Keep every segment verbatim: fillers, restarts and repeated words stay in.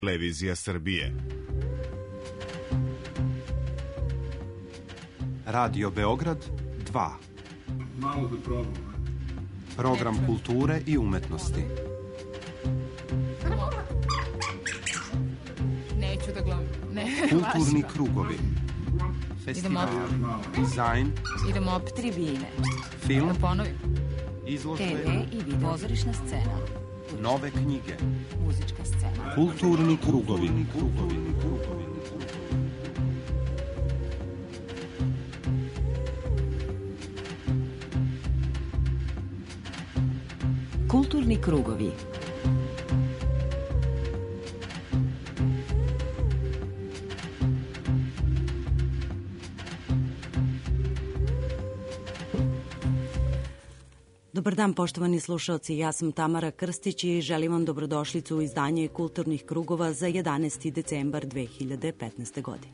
Televizija Srbije. Radio Beograd dva. Malo da probam. Program kulture i umetnosti. Neću da gledam. Ne, Kulturni krugovi. Festival, dizajn. Idemo opet tribine. Film. Da ponovim. Izložbe. te ve i video. Pozorišna scena. Nove knjige. Muzička scena. Kulturni krugovi. Krugovi. Krugovi. Kulturni krugovi. Dobar dan, poštovani slušaoci, ja sam Tamara Krstić i želim vam dobrodošlicu u izdanje Kulturnih krugova za jedanaesti decembar dve hiljade petnaeste. godine.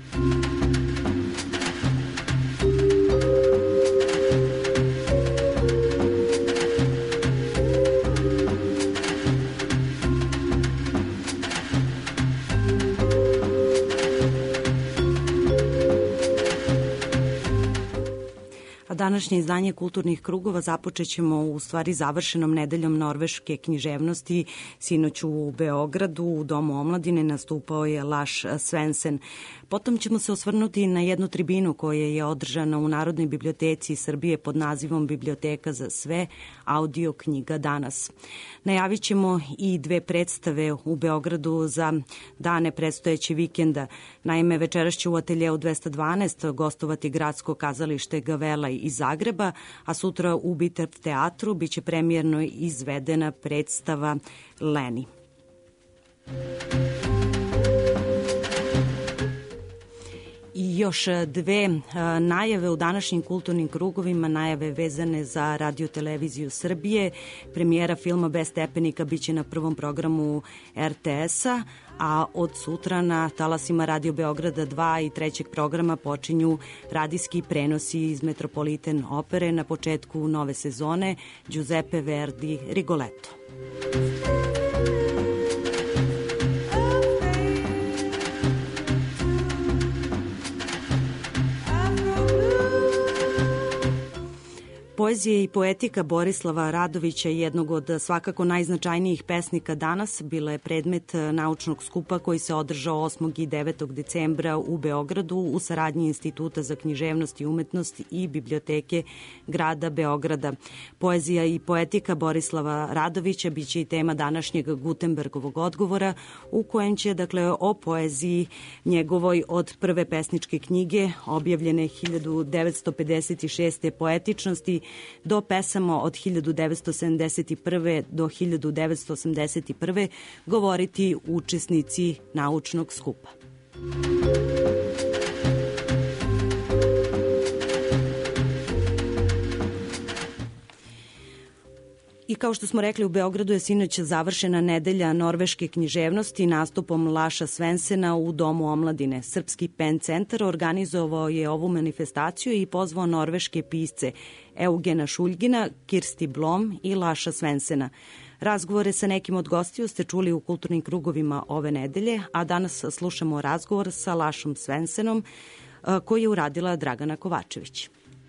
Današnje izdanje Kulturnih krugova započet ćemo u stvari završenom nedeljom norveške književnosti. Sinoć u Beogradu u Domu omladine nastupao je Lars Svensson. Potom ćemo se osvrnuti na jednu tribinu koja je održana u Narodnoj biblioteci Srbije pod nazivom Biblioteka za sve, audio knjiga danas. Najavit ćemo i dve predstave u Beogradu za dane predstojeće vikenda. Naime, večeras će u ateljeu dvesta dvanaest gostovati Gradsko kazalište Gavela iz Zagreba, a sutra u Biter teatru biće premijerno izvedena predstava Leni. I još dve najave u današnjim kulturnim krugovima, najave vezane za Radio televiziju Srbije. Premijera filma Bez stepenika biće na prvom programu er te es-a, a od sutra na talasima Radio Beograda dva i trećeg programa počinju radijski prenosi iz Metropolitan opere na početku nove sezone Giuseppe Verdi Rigoletto. Poezija i poetika Borislava Radovića, jednog od svakako najznačajnijih pesnika danas, bila je predmet naučnog skupa koji se održao osmog i devetog decembra u Beogradu u saradnji Instituta za književnost i umetnost i Biblioteke grada Beograda. Poezija i poetika Borislava Radovića biće i tema današnjeg Gutenbergovog odgovora, u kojem će, dakle, o poeziji njegovoj od prve pesničke knjige objavljene hiljadu devetsto pedeset šeste poetičnosti do pesama od hiljadu devetsto sedamdeset prve do hiljadu devetsto osamdeset prve govoriti učesnici naučnog skupa. I kao što smo rekli, u Beogradu je sinoć završena nedelja norveške književnosti nastupom Larsa Svenssona u Domu omladine. Srpski pen centar organizovao je ovu manifestaciju i pozvao norveške pisce Eugena Šuljgina, Kirsti Blom i Larsa Svenssona. Razgovore sa nekim od gostiju ste čuli u kulturnim krugovima ove nedelje, a danas slušamo razgovor sa Larsom Svenssonom koji je uradila Dragana Kovačević.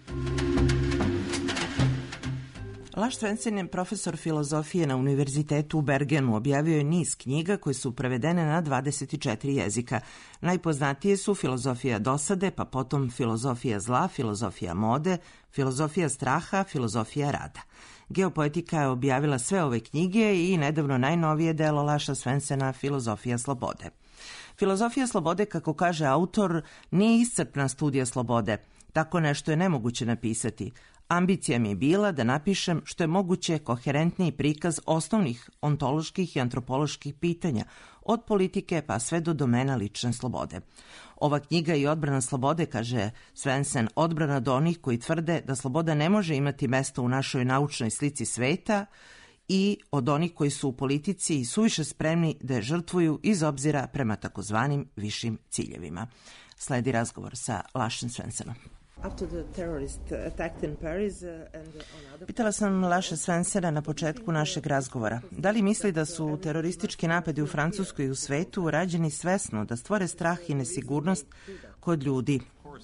Lars Svensson je profesor filozofije na Univerzitetu u Bergenu. Objavio je niz knjiga koje su prevedene na dvadeset četiri jezika. Najpoznatije su Filozofija dosade, pa potom Filozofija zla, Filozofija mode, Filozofija straha, Filozofija rada. Geopoetika je objavila sve ove knjige i nedavno najnovije delo Larsa Svenssona Filozofija slobode. Filozofija slobode, kako kaže autor, nije iscrpna studija slobode. Tako nešto je nemoguće napisati. Ambicija mi je bila da napišem što je moguće koherentniji prikaz osnovnih ontoloških i antropoloških pitanja, od politike pa sve do domena lične slobode. Ova knjiga i odbrana slobode, kaže Svensson, odbrana do onih koji tvrde da sloboda ne može imati mesto u našoj naučnoj slici sveta i od onih koji su u politici i suviše spremni da je žrtvuju iz obzira prema takozvanim višim ciljevima. Sledi razgovor sa Larsom Svenssonom. Pitala sam Laša Svensena na početku našeg razgovora. Da li misli da su teroristički napadi u Francuskoj i u svetu rađeni svesno da stvore strah i nesigurnost kod ljudi?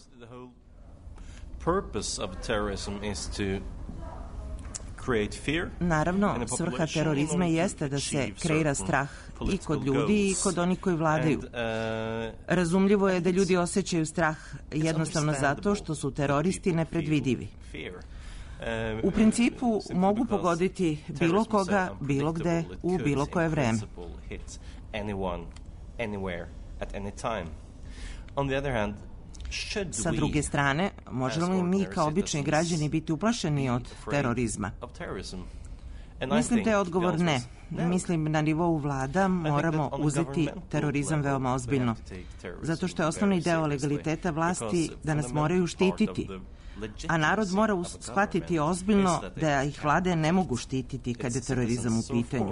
Naravno, svrha terorizma jeste da se kreira strah i kod ljudi i kod onih koji vladaju. Razumljivo je da ljudi osjećaju strah jednostavno zato što su teroristi nepredvidivi. U principu mogu pogoditi bilo koga, bilo gde, u bilo koje vreme. Sa druge strane, možemo li mi kao obični građani biti uplašeni od terorizma? Mislim da je odgovor ne. Mislim na nivou vlada moramo uzeti terorizam veoma ozbiljno. Zato što je osnovni deo legaliteta vlasti da nas moraju štititi. A narod mora shvatiti ozbiljno da ih vlade ne mogu štititi kad je terorizam u pitanju.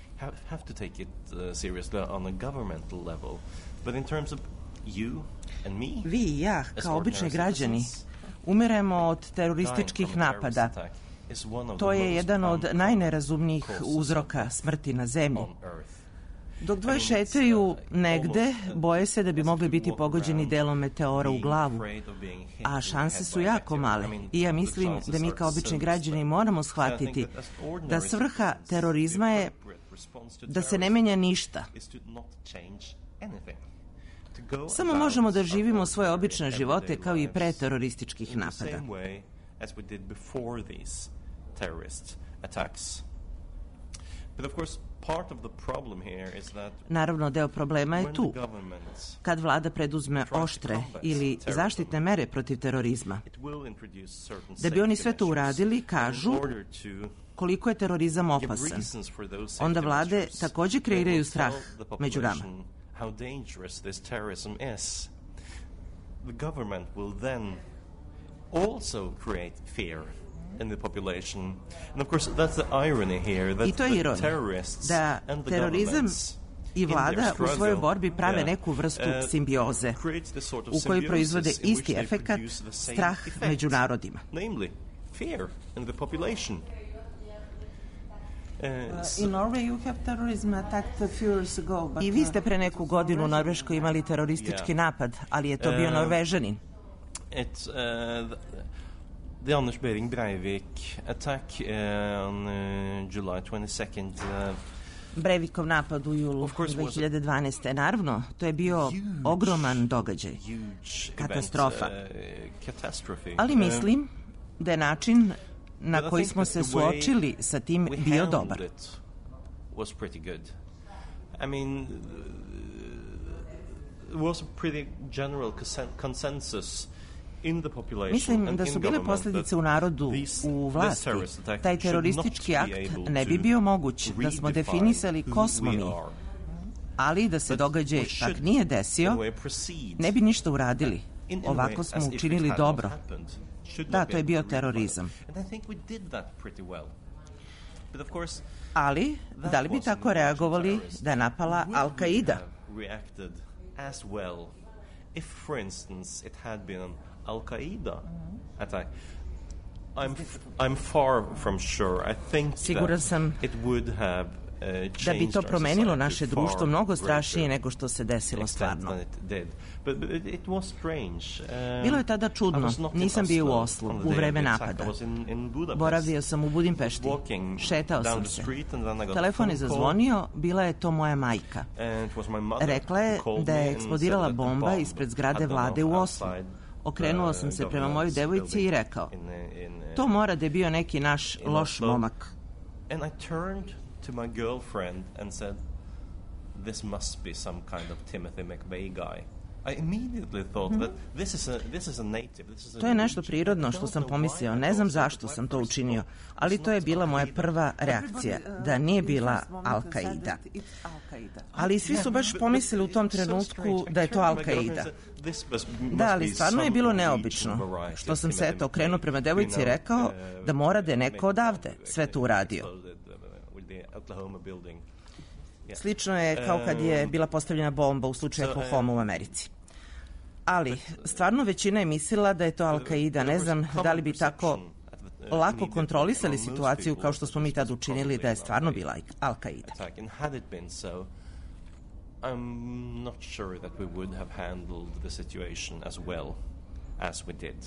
Vi i ja, kao obični građani, umiremo od terorističkih napada. To je jedan od najnerazumnijih uzroka smrti na zemlji. Dok dvoje šetaju negde, boje se da bi mogli biti pogođeni delom meteora u glavu, a šanse su jako male. I ja mislim da mi kao obični građani moramo shvatiti da svrha terorizma je da se ne menja ništa. Samo možemo da živimo svoje obične živote kao i pre terorističkih napada. Naravno, deo problema je tu. Kad vlada preduzme oštre ili zaštitne mere protiv terorizma, da bi oni sve to uradili, kažu koliko je terorizam opasan. Onda vlade takođe kreiraju strah među nama. How dangerous this terrorism is. The government will then also create fear in the population. And of course that's the irony here that the terrorists and the governments i vlada u svojoj borbi prave neku vrstu simbioze u kojoj proizvode isti efekat, strah među narodima. Namely, fear in the population. In Norway you have terrorism attacked a few years ago. I vi ste pre neku godinu u Norveškoj imali teroristički napad, ali je to bio Norvežanin. It's the Anders Behring Breivik attack on July twenty-second. Breivikov napad u julu dve hiljade dvanaeste. Naravno, to je bio ogroman događaj, katastrofa. Ali mislim da je način na koji smo se suočili sa tim bio dobar. I mean, there was a pretty general consensus in the population. Mislim da su bile posljedice u narodu, u vlasti. Taj teroristički akt ne bi bio moguć da smo definisali ko smo mi. Ali da se događaj tak nije desio, ne bi ništa uradili. Ovako smo učinili dobro. Da, to je bio terorizam. Ali, da li bi tako reagovali da je napala Al-Qaida? Siguran sam da bi to promenilo naše društvo mnogo strašnije nego što se desilo stvarno. Bilo je tada čudno. Nisam bio u Oslu u vreme napada. Boravio sam u Budimpešti. Šetao sam se. Telefon je zazvonio, bila je to moja majka. Rekla je da je eksplodirala bomba ispred zgrade vlade u Oslu. Okrenuo sam se prema mojoj devojci i rekao, to mora da je bio neki naš loš momak. To my girlfriend and said, this must be some kind of Timothy McVeigh guy. I immediately thought that this is a this is a native. This is a To je nešto prirodno što sam pomislio. Ne znam zašto sam to učinio, ali to je bila moja prva reakcija, da nije bila Al-Qaida. Ali svi su baš pomislili u tom trenutku da je to Al-Qaida. Da, ali stvarno je bilo neobično, što sam se eto okrenuo prema devojci i rekao da mora da je neko odavde sve to uradio. Slično je kao kad je bila postavljena bomba u slučaju Oklahoma u Americi. Ali, stvarno većina je mislila da je to Al-Qaida. Ne znam da li bi tako lako kontrolisali situaciju kao što smo mi tad učinili da je stvarno bila Al-Qaida. I'm not sure that we would have handled the situation as well as we did.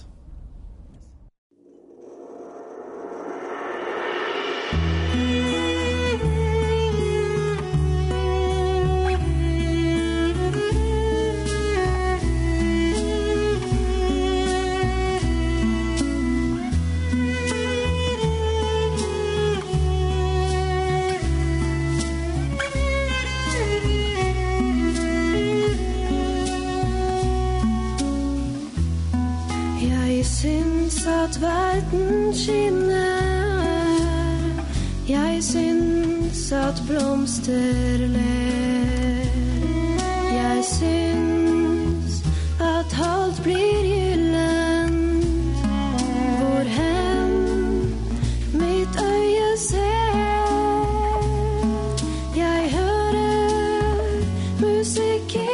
At verden skinner, jeg syns at blomster ler. Jeg syns at alt blir gyllent, hvorhen mitt øye ser. Jeg hører musikk i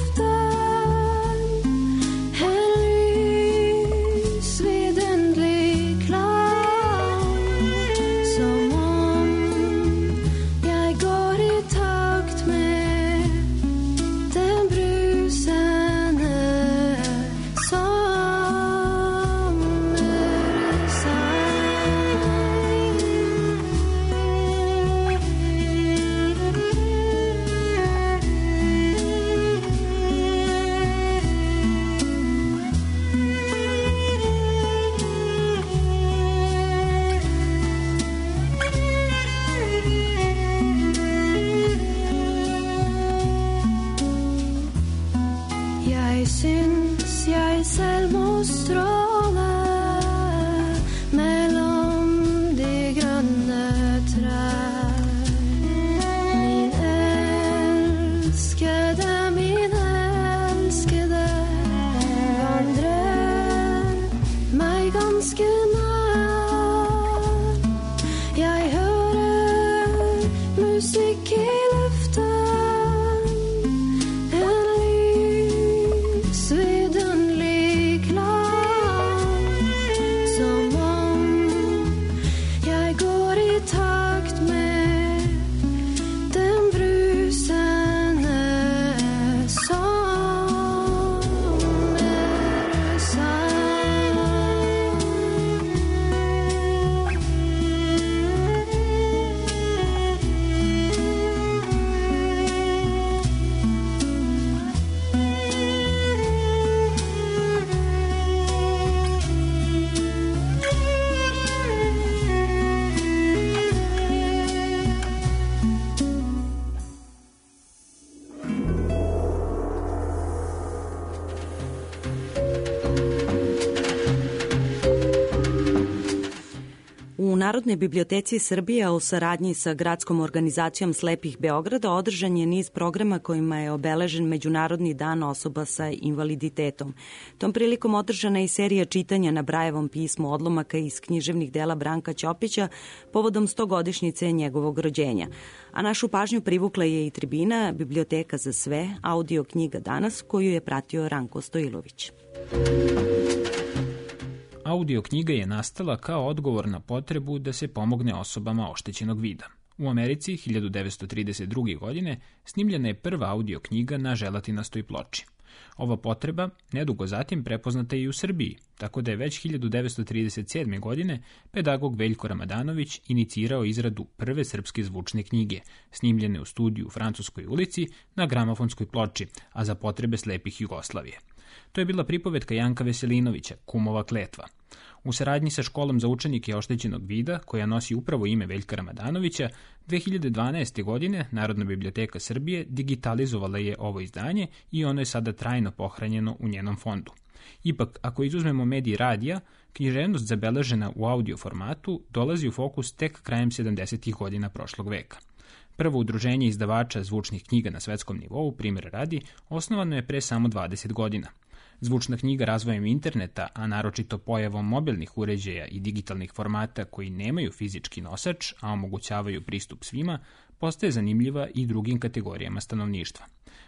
U Narodnoj biblioteci Srbije u saradnji sa Gradskom organizacijom slepih Beograda održan je niz programa kojima je obeležen Međunarodni dan osoba sa invaliditetom. Tom prilikom održana je i serija čitanja na Brajevom pismu odlomaka iz književnih dela Branka Ćopića povodom stogodišnjice njegovog rođenja. A našu pažnju privukla je i tribina Biblioteka za sve, audio knjiga danas, koju je pratio Ranko Stojilović. Audio knjiga je nastala kao odgovor na potrebu da se pomogne osobama oštećenog vida. U Americi hiljadu devetsto trideset druge. godine snimljena je prva audio knjiga na želatinastoj ploči. Ova potreba nedugo zatim prepoznata je i u Srbiji, tako da je već hiljadu devetsto trideset sedme. godine pedagog Veljko Ramadanović inicirao izradu prve srpske zvučne knjige, snimljene u studiju u Francuskoj ulici na gramofonskoj ploči, a za potrebe slepih Jugoslavije. To je bila pripovetka Janka Veselinovića, Kumova kletva. U saradnji sa školom za učenike oštećenog vida, koja nosi upravo ime Veljka Ramadanovića, dve hiljade dvanaeste. godine Narodna biblioteka Srbije digitalizovala je ovo izdanje i ono je sada trajno pohranjeno u njenom fondu. Ipak, ako izuzmemo medij radija, književnost zabeležena u audio formatu dolazi u fokus tek krajem sedamdesetih. godina prošlog veka. Prvo udruženje izdavača zvučnih knjiga na svetskom nivou, primjer radi, osnovano je pre samo dvadeset godina. Zvučna knjiga razvojem interneta, a naročito pojavom mobilnih uređaja i digitalnih formata koji nemaju fizički nosač, a omogućavaju pristup svima, postaje zanimljiva i drugim kategorijama stanovništva.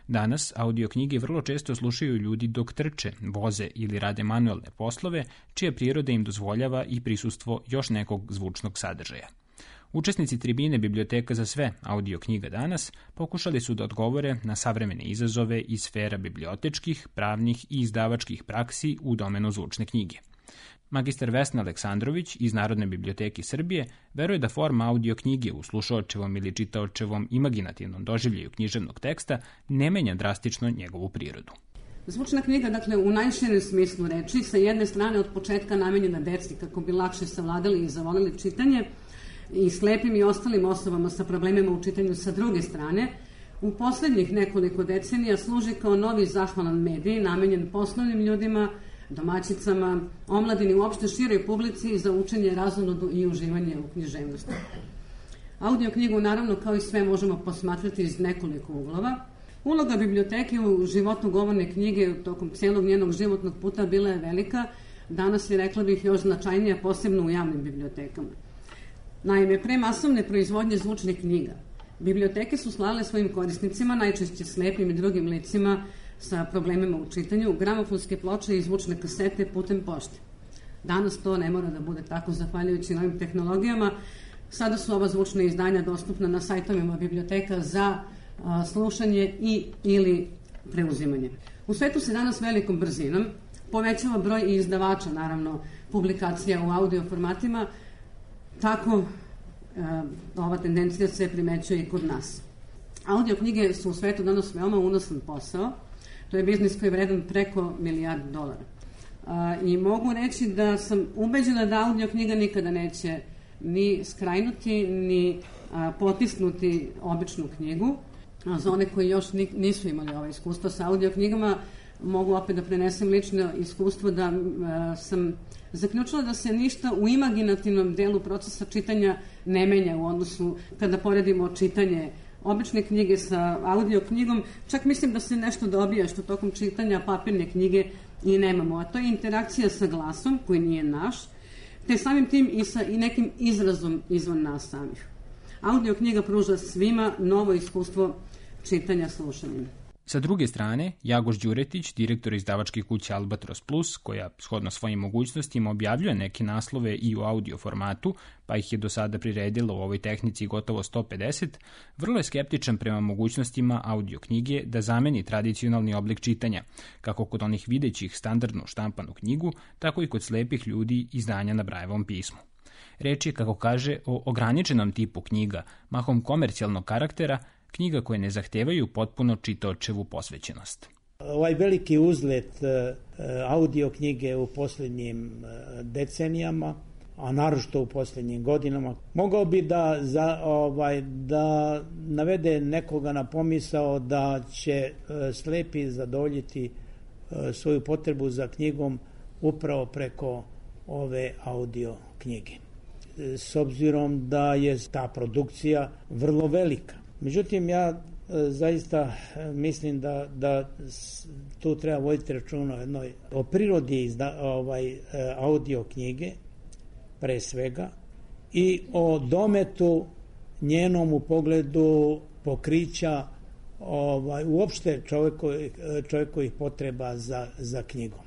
Danas audio knjige vrlo često slušaju ljudi dok trče, voze ili rade manuelne poslove, čija priroda im dozvoljava i prisustvo još nekog zvučnog sadržaja. Učesnici tribine Biblioteka za sve audio knjiga danas pokušali su da odgovore na savremene izazove iz sfera bibliotečkih, pravnih i izdavačkih praksi u domenu zvučne knjige. Magistar Vesna Aleksandrović iz Narodne biblioteke Srbije veruje da forma audio knjige u slušaočevom ili čitaočevom imaginativnom doživljaju književnog teksta ne menja drastično njegovu prirodu. Zvučna knjiga, dakle, u najširem smislu reči, sa jedne strane od početka namenjena deci kako bi lakše savladali i zavolili čitanje, i slepim i ostalim osobama sa problemima u čitanju sa druge strane, u poslednjih nekoliko decenija služi kao novi zahvalan medij namenjen poslovnim ljudima, domaćicama, omladini, uopšte široj publici za učenje, razonodu i uživanje u književnosti. Audio knjigu, naravno, kao i sve, možemo posmatrati iz nekoliko uglova. Uloga biblioteke u životu govorne knjige tokom cijelog njenog životnog puta bila je velika, danas je, rekla bih, još značajnija, posebno u javnim bibliotekama. Naime, pre masovne proizvodnje zvučnih knjiga, biblioteke su slale svojim korisnicima, najčešće slepim i drugim licima sa problemima u čitanju, gramofonske ploče i zvučne kasete putem pošte. Danas to ne mora da bude tako, zahvaljujući novim tehnologijama. Sada su ova zvučna izdanja dostupna na sajtovima biblioteka za a, slušanje i ili preuzimanje. U svetu se danas velikom brzinom povećava broj i izdavača, naravno, publikacija u audio formatima. Tako a, ova tendencija se primećuje i kod nas. Audio knjige su u svetu danas veoma unosan posao. To je biznis koji je vredan preko milijardu dolara. A, I mogu reći da sam ubeđena da audio knjiga nikada neće ni skrajnuti, ni a, potisnuti običnu knjigu. A za one koji još nisu imali ovo iskustvo sa audio knjigama, mogu opet da prenesem lično iskustvo da a, sam zaključila da se ništa u imaginativnom delu procesa čitanja ne menja u odnosu kada poredimo čitanje obične knjige sa audio knjigom. Čak mislim da se nešto dobija što tokom čitanja papirne knjige i nemamo, a to je interakcija sa glasom koji nije naš, te samim tim i sa i nekim izrazom izvan nas samih. Audio knjiga pruža svima novo iskustvo čitanja slušanjem. Sa druge strane, Jagoš Đuretić, direktor izdavačke kuće Albatros Plus, koja shodno svojim mogućnostima objavljuje neke naslove i u audio formatu, pa ih je do sada priredila u ovoj tehnici gotovo sto pedeset, vrlo je skeptičan prema mogućnostima audio knjige da zameni tradicionalni oblik čitanja, kako kod onih videćih standardnu štampanu knjigu, tako i kod slepih ljudi izdanja na Brajevom pismu. Reč je, kako kaže, o ograničenom tipu knjiga, mahom komercijalnog karaktera, knjiga koje ne zahtevaju potpuno čitaočevu posvećenost. Ovaj veliki uzlet audio knjige u posljednjim decenijama, a naročito u posljednjim godinama, mogao bi da, za, ovaj, da navede nekoga na pomisao da će slepi zadovoljiti svoju potrebu za knjigom upravo preko ove audio knjige. S obzirom da je ta produkcija vrlo velika. Međutim, ja e, zaista mislim da, da tu treba voditi računa o jednoj, o prirodi izda, ovaj, e, audio knjige, pre svega, i o dometu njenom u pogledu pokrića ovaj, uopšte čovekovih, čovekovih potreba za, za knjigom.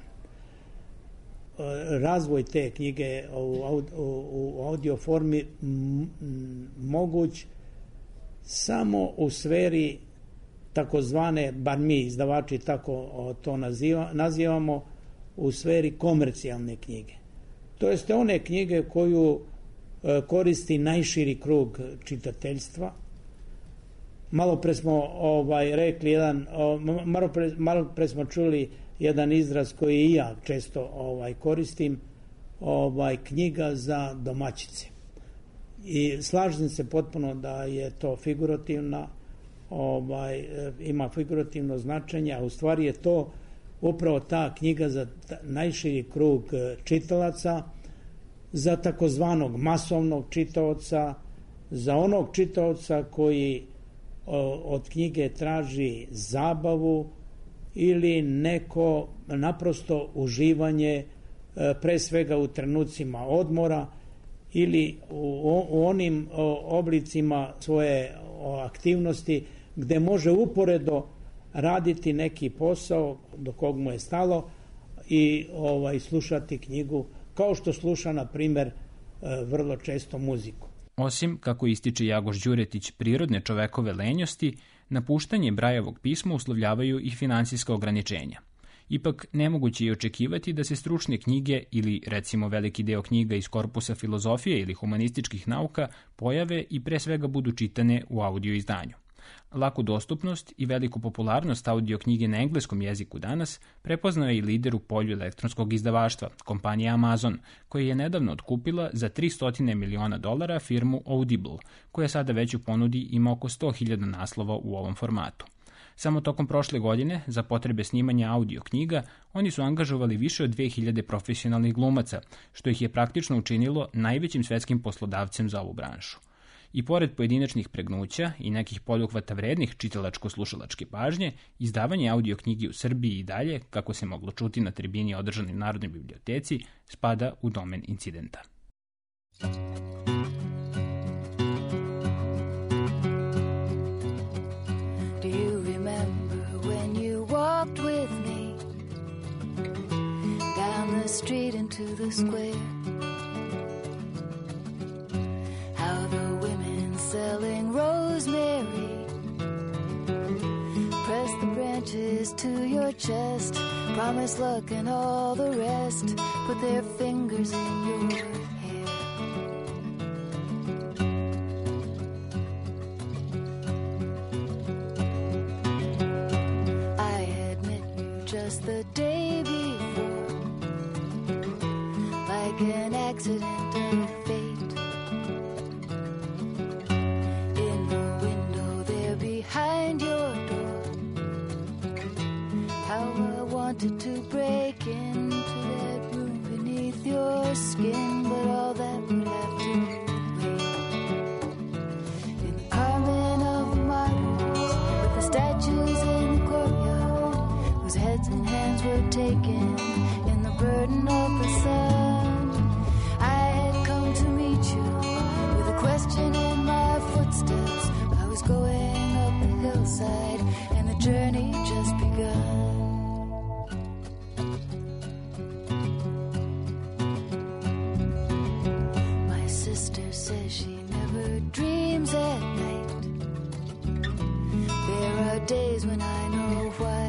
Razvoj te knjige u, u, u audio formi m, m, moguć samo u sferi takozvane, bar mi izdavači tako to naziva, nazivamo, u sferi komercijalne knjige. To jeste one knjige koju e, koristi najširi krug čitateljstva. Malo pre smo ovaj, rekli jedan, o, malo, pre, malo pre smo čuli jedan izraz koji i ja često ovaj, koristim, ovaj, knjiga za domaćice. I slažem se potpuno da je to figurativna, ovaj, ima figurativno značenje, a u stvari je to upravo ta knjiga za najširi krug čitalaca, za takozvanog masovnog čitaoca, za onog čitaoca koji od knjige traži zabavu ili neko naprosto uživanje, pre svega u trenucima odmora, ili u, u onim o, oblicima svoje o, aktivnosti gde može uporedo raditi neki posao do kog mu je stalo i ovaj, slušati knjigu, kao što sluša, na primer, vrlo često muziku. Osim, kako ističe Jagoš Đuretić, prirodne čovekove lenjosti, napuštanje Brajevog pisma uslovljavaju i finansijska ograničenja. Ipak, nemoguće je očekivati da se stručne knjige ili, recimo, veliki deo knjiga iz korpusa filozofije ili humanističkih nauka pojave i pre svega budu čitane u audio izdanju. Laku dostupnost i veliku popularnost audio knjige na engleskom jeziku danas prepoznao je i lider u polju elektronskog izdavaštva, kompanija Amazon, koja je nedavno otkupila za tristo miliona dolara firmu Audible, koja sada već u ponudi ima oko sto hiljada naslova u ovom formatu. Samo tokom prošle godine, za potrebe snimanja audio knjiga, oni su angažovali više od dve hiljade profesionalnih glumaca, što ih je praktično učinilo najvećim svetskim poslodavcem za ovu branšu. I pored pojedinačnih pregnuća i nekih poduhvata vrednih čitalačko-slušalačke pažnje, izdavanje audio knjigi u Srbiji i dalje, kako se moglo čuti na tribini održanoj u Narodnoj biblioteci, spada u domen incidenta. Do you remember when you walked with me down the street into the square? How the women selling rosemary press the branches to your chest, promise luck and all the rest, put their fingers in your hair. I had met you just the day before, like an accident of fate. Wanted to break into that room beneath your skin, but all that would have to wait. In the Carmen of the Martyrs, with the statues in the courtyard, whose heads and hands were taken in the burden of the sun, I had come to meet you with a question in my footsteps. I was going up the hillside, and the journey just begun. At night, there are days when I know why.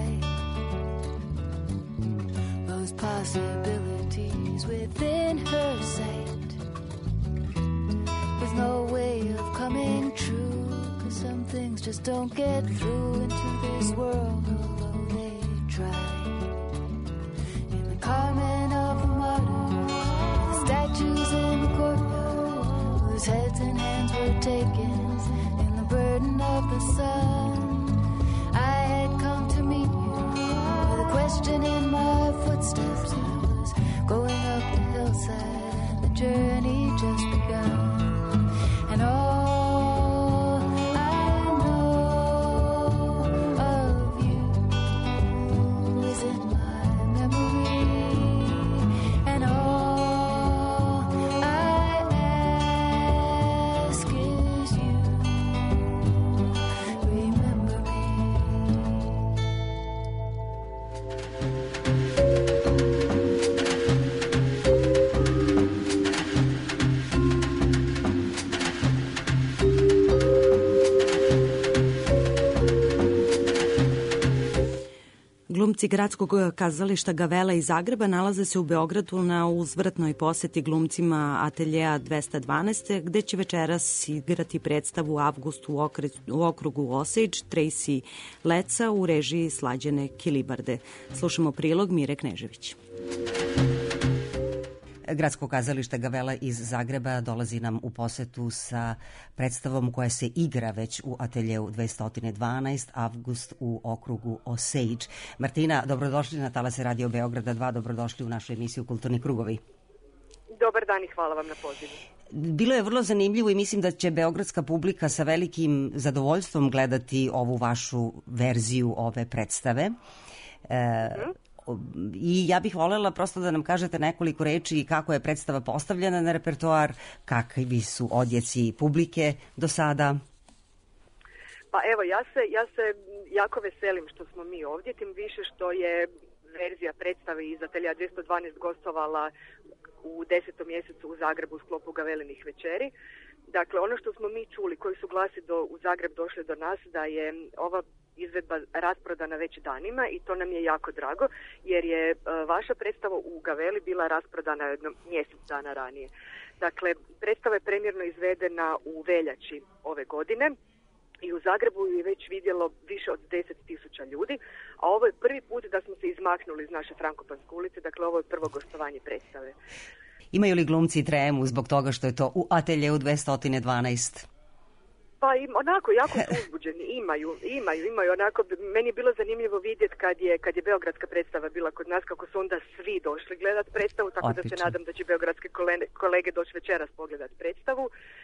Those possibilities within her sight, with no way of coming true, 'cause some things just don't get through into this world, although they try. In the Carmen of the Martyrs, the statues in the courtyard, whose heads and hands were taken in the burden of the sun, I had come to meet you with a question in my footsteps. I was going up the hillside, and the journey just begun. And all I know of you is in my memory, and all I ask is you remember me. Glumci Gradskog kazališta Gavela iz Zagreba nalaze se u Beogradu na uzvratnoj poseti glumcima Ateljeja dvesta dvanaest, gde će večeras igrati predstavu Avgust u, okre, u okrugu Osage, Tracy Leca u režiji Slađane Kilibarde. Slušamo prilog Mire Knežević. Gradsko kazalište Gavela iz Zagreba dolazi nam u posetu sa predstavom koja se igra već u Ateljeu dvesta dvanaest, Avgust u okrugu Osage. Martina, dobrodošli na Talase Radio Beograda dva, dobrodošli u našu emisiju Kulturni krugovi. Dobar dan i hvala vam na pozivu. Bilo je vrlo zanimljivo i mislim da će beogradska publika sa velikim zadovoljstvom gledati ovu vašu verziju ove predstave. E, hmm? I ja bih voljela prosto da nam kažete nekoliko reči kako je predstava postavljena na repertoar, kakvi su odjeci publike do sada. Pa evo, ja se, ja se jako veselim što smo mi ovdje, tim više što je verzija predstave iz Atelja dvjesto dvanaest gostovala u desetom mjesecu u Zagrebu u sklopu Gavelinih večeri. Dakle, ono što smo mi čuli, koji su glasi do, u Zagreb došli do nas, da je ova izvedba rasprodana već danima i to nam je jako drago, jer je uh, vaša predstava u Gaveli bila rasprodana jedno mjesec dana ranije. Dakle, predstava je premjerno izvedena u veljači ove godine i u Zagrebu je već vidjelo više od deset tisuća ljudi, a ovo je prvi put da smo se izmaknuli iz naše Frankopanske ulice, dakle ovo je prvo gostovanje predstave. Imaju li glumci tremu zbog toga što je to u Ateljeu dvjesto dvanaest? Pa im, onako, jako su uzbuđeni, imaju, imaju, imaju, onako, meni je bilo zanimljivo vidjeti kad je, kad je beogradska predstava bila kod nas, kako su onda svi došli gledat predstavu, tako Otlično. Da se nadam da će beogradske kolege, kolege doći večeras pogledat predstavu.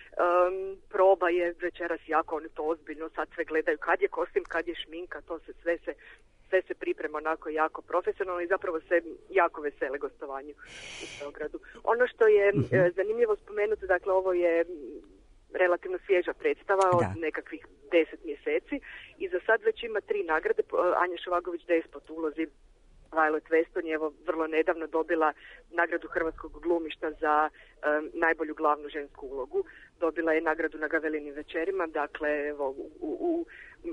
Um, proba je večeras jako, oni to ozbiljno sad sve gledaju, kad je kostim, kad je šminka, to se sve se sve se priprema onako jako profesionalno i zapravo se jako vesele gostovanju u Beogradu. Ono što je uh-huh. zanimljivo spomenuti, dakle ovo je relativno svježa predstava od da. nekakvih deset mjeseci i za sad već ima tri nagrade. Anja Šovagović Despot u ulozi Violet Weston je evo vrlo nedavno dobila nagradu Hrvatskog glumišta za um, najbolju glavnu žensku ulogu. Dobila je nagradu na Gavelinim večerima, dakle evo, u, u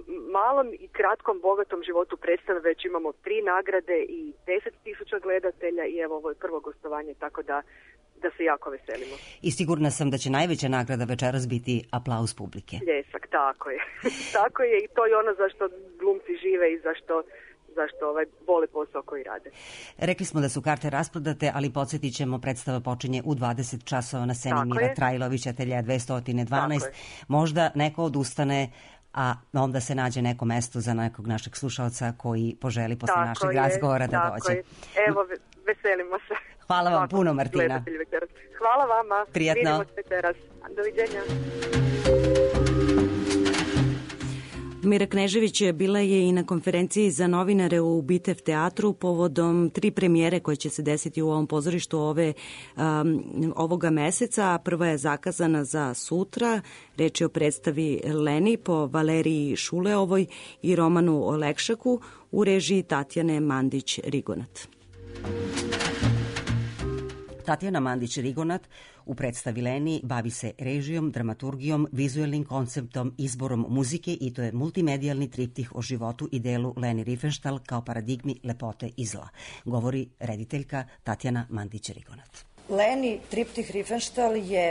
malom i kratkom bogatom životu predstave već imamo tri nagrade i deset tisuća gledatelja i evo ovo je prvo gostovanje, tako da da se jako veselimo. I sigurna sam da će najveća nagrada večeras biti aplauz publike. Pljesak, tako je. Tako je i to je ono zašto glumci žive i zašto zašto ovaj vole posao koji rade. Rekli smo da su karte rasprodate, ali podsjetit ćemo, predstava počinje u dvadeset časova na sceni Mira Trajlović, Atelja dvjesto dvanaest. Možda neko odustane, a onda se nađe neko mesto za nekog našeg slušalca koji poželi posle tako našeg je, razgovora da dođe. Je. Evo, veselimo se. Hvala vam puno, Martina. Hvala vama. Prijatno. Vidimo se večeras. Doviđenja. Mira Knežević bila je i na konferenciji za novinare u Bitev teatru povodom tri premijere koje će se desiti u ovom pozorištu ove, um, ovoga meseca. Prva je zakazana za sutra. Reč je o predstavi Leni po Valeriji Šuleovoj i Romanu Olekšaku u režiji Tatjane Mandić-Rigonat. Tatjana Mandić-Rigonat u predstavi Leni bavi se režijom, dramaturgijom, vizuelnim konceptom, izborom muzike i to je multimedijalni triptih o životu i delu Leni Riefenstahl kao paradigmi lepote i zla, govori rediteljka Tatjana Mandić-Rigonat. Leni triptih Riefenstahl je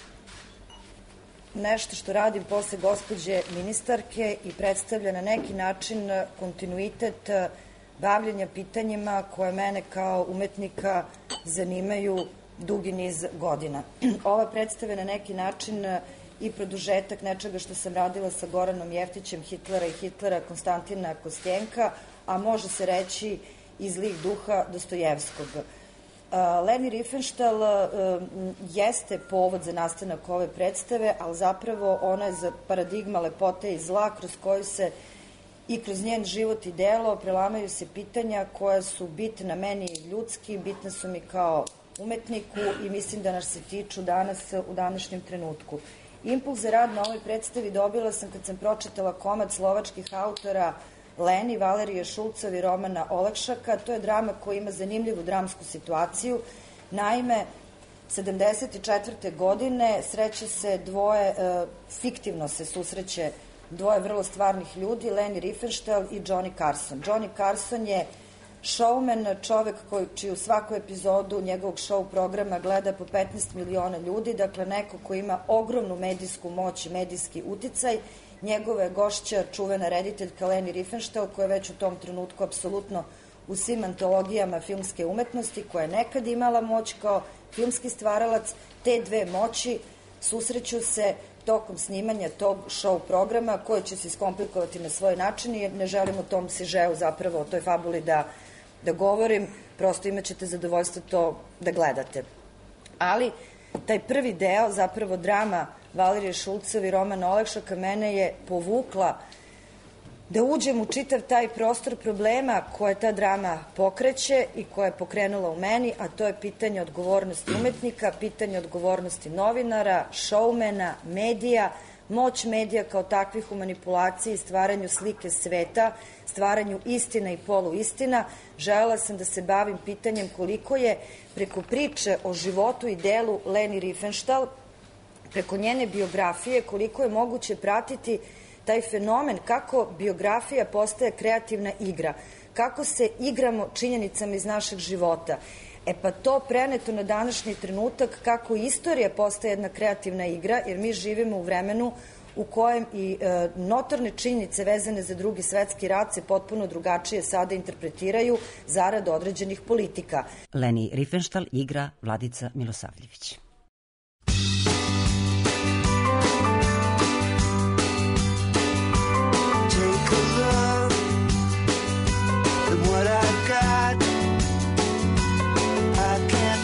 nešto što radim posle gospođe ministarke i predstavlja na neki način kontinuitet bavljenja pitanjima koje mene kao umetnika zanimaju dugi niz godina. Ova predstava je na neki način i produžetak nečega što sam radila sa Goranom Jeftićem, Hitlera i Hitlera, Konstantina Kostjenka, a može se reći iz Zlih duha Dostojevskog. Leni Riefenstahl jeste povod za nastanak ove predstave, ali zapravo ona je za paradigma lepote i zla kroz koju se i kroz njen život i delo prelamaju se pitanja koja su bitna meni ljudski, bitna su mi kao umetniku i mislim da nas se tiču danas u današnjem trenutku. Impuls za rad na ovoj predstavi dobila sam kad sam pročitala komad slovačkih autora Leni, Valerije Šulcov i Romana Olekšaka. To je drama koja ima zanimljivu dramsku situaciju. Naime, sedamdeset četvrte godine sreće se dvoje, e, fiktivno se susreće dvoje vrlo stvarnih ljudi, Leni Riefenstahl i Johnny Carson. Johnny Carson je showman, čovek koji, čiju svaku epizodu njegovog show programa gleda po petnaest miliona ljudi, dakle neko ko ima ogromnu medijsku moć i medijski uticaj. Njegova je gošća čuvena rediteljka Leni Riefenstahl, koja je već u tom trenutku apsolutno u svim antologijama filmske umetnosti, koja je nekad imala moć kao filmski stvaralac. Te dve moći susreću se tokom snimanja tog show programa koji će se iskomplikovati na svoj način i ne želim o tom sižeu, zapravo o toj fabuli da, da govorim, prosto imat ćete zadovoljstvo to da gledate. Ali taj prvi deo, zapravo drama Valerije Šulcov i Romana Olekšaka, mene je povukla da uđem u čitav taj prostor problema koje ta drama pokreće i koja je pokrenula u meni, a to je pitanje odgovornosti umetnika, pitanje odgovornosti novinara, šoumena, medija, moć medija kao takvih u manipulaciji i stvaranju slike sveta, stvaranju istina i poluistina, želela sam da se bavim pitanjem koliko je preko priče o životu i delu Leni Riefenstahl, preko njene biografije, koliko je moguće pratiti taj fenomen kako biografija postaje kreativna igra, kako se igramo činjenicama iz našeg života. E pa to preneto na današnji trenutak, kako istorija postaje jedna kreativna igra, jer mi živimo u vremenu u kojem i e, notorne činjenice vezane za Drugi svetski rat se potpuno drugačije sada interpretiraju zarad određenih politika. Leni Riefenstahl igra Vladica Milosavljević. Take a look at what I've got. I can't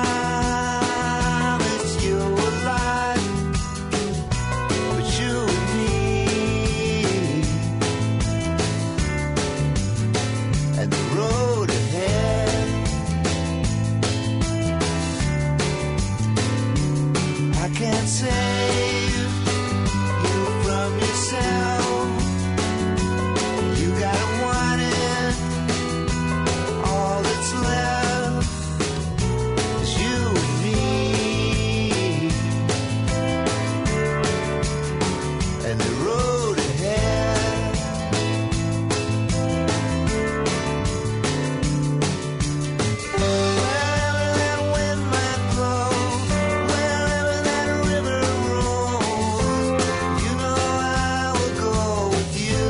promise you a lot, but you and me and the road ahead. I can't save you from yourself. You gotta want it. All that's left is you and me and the road ahead. Wherever that wind might blow, wherever that river rolls, you know I will go with you.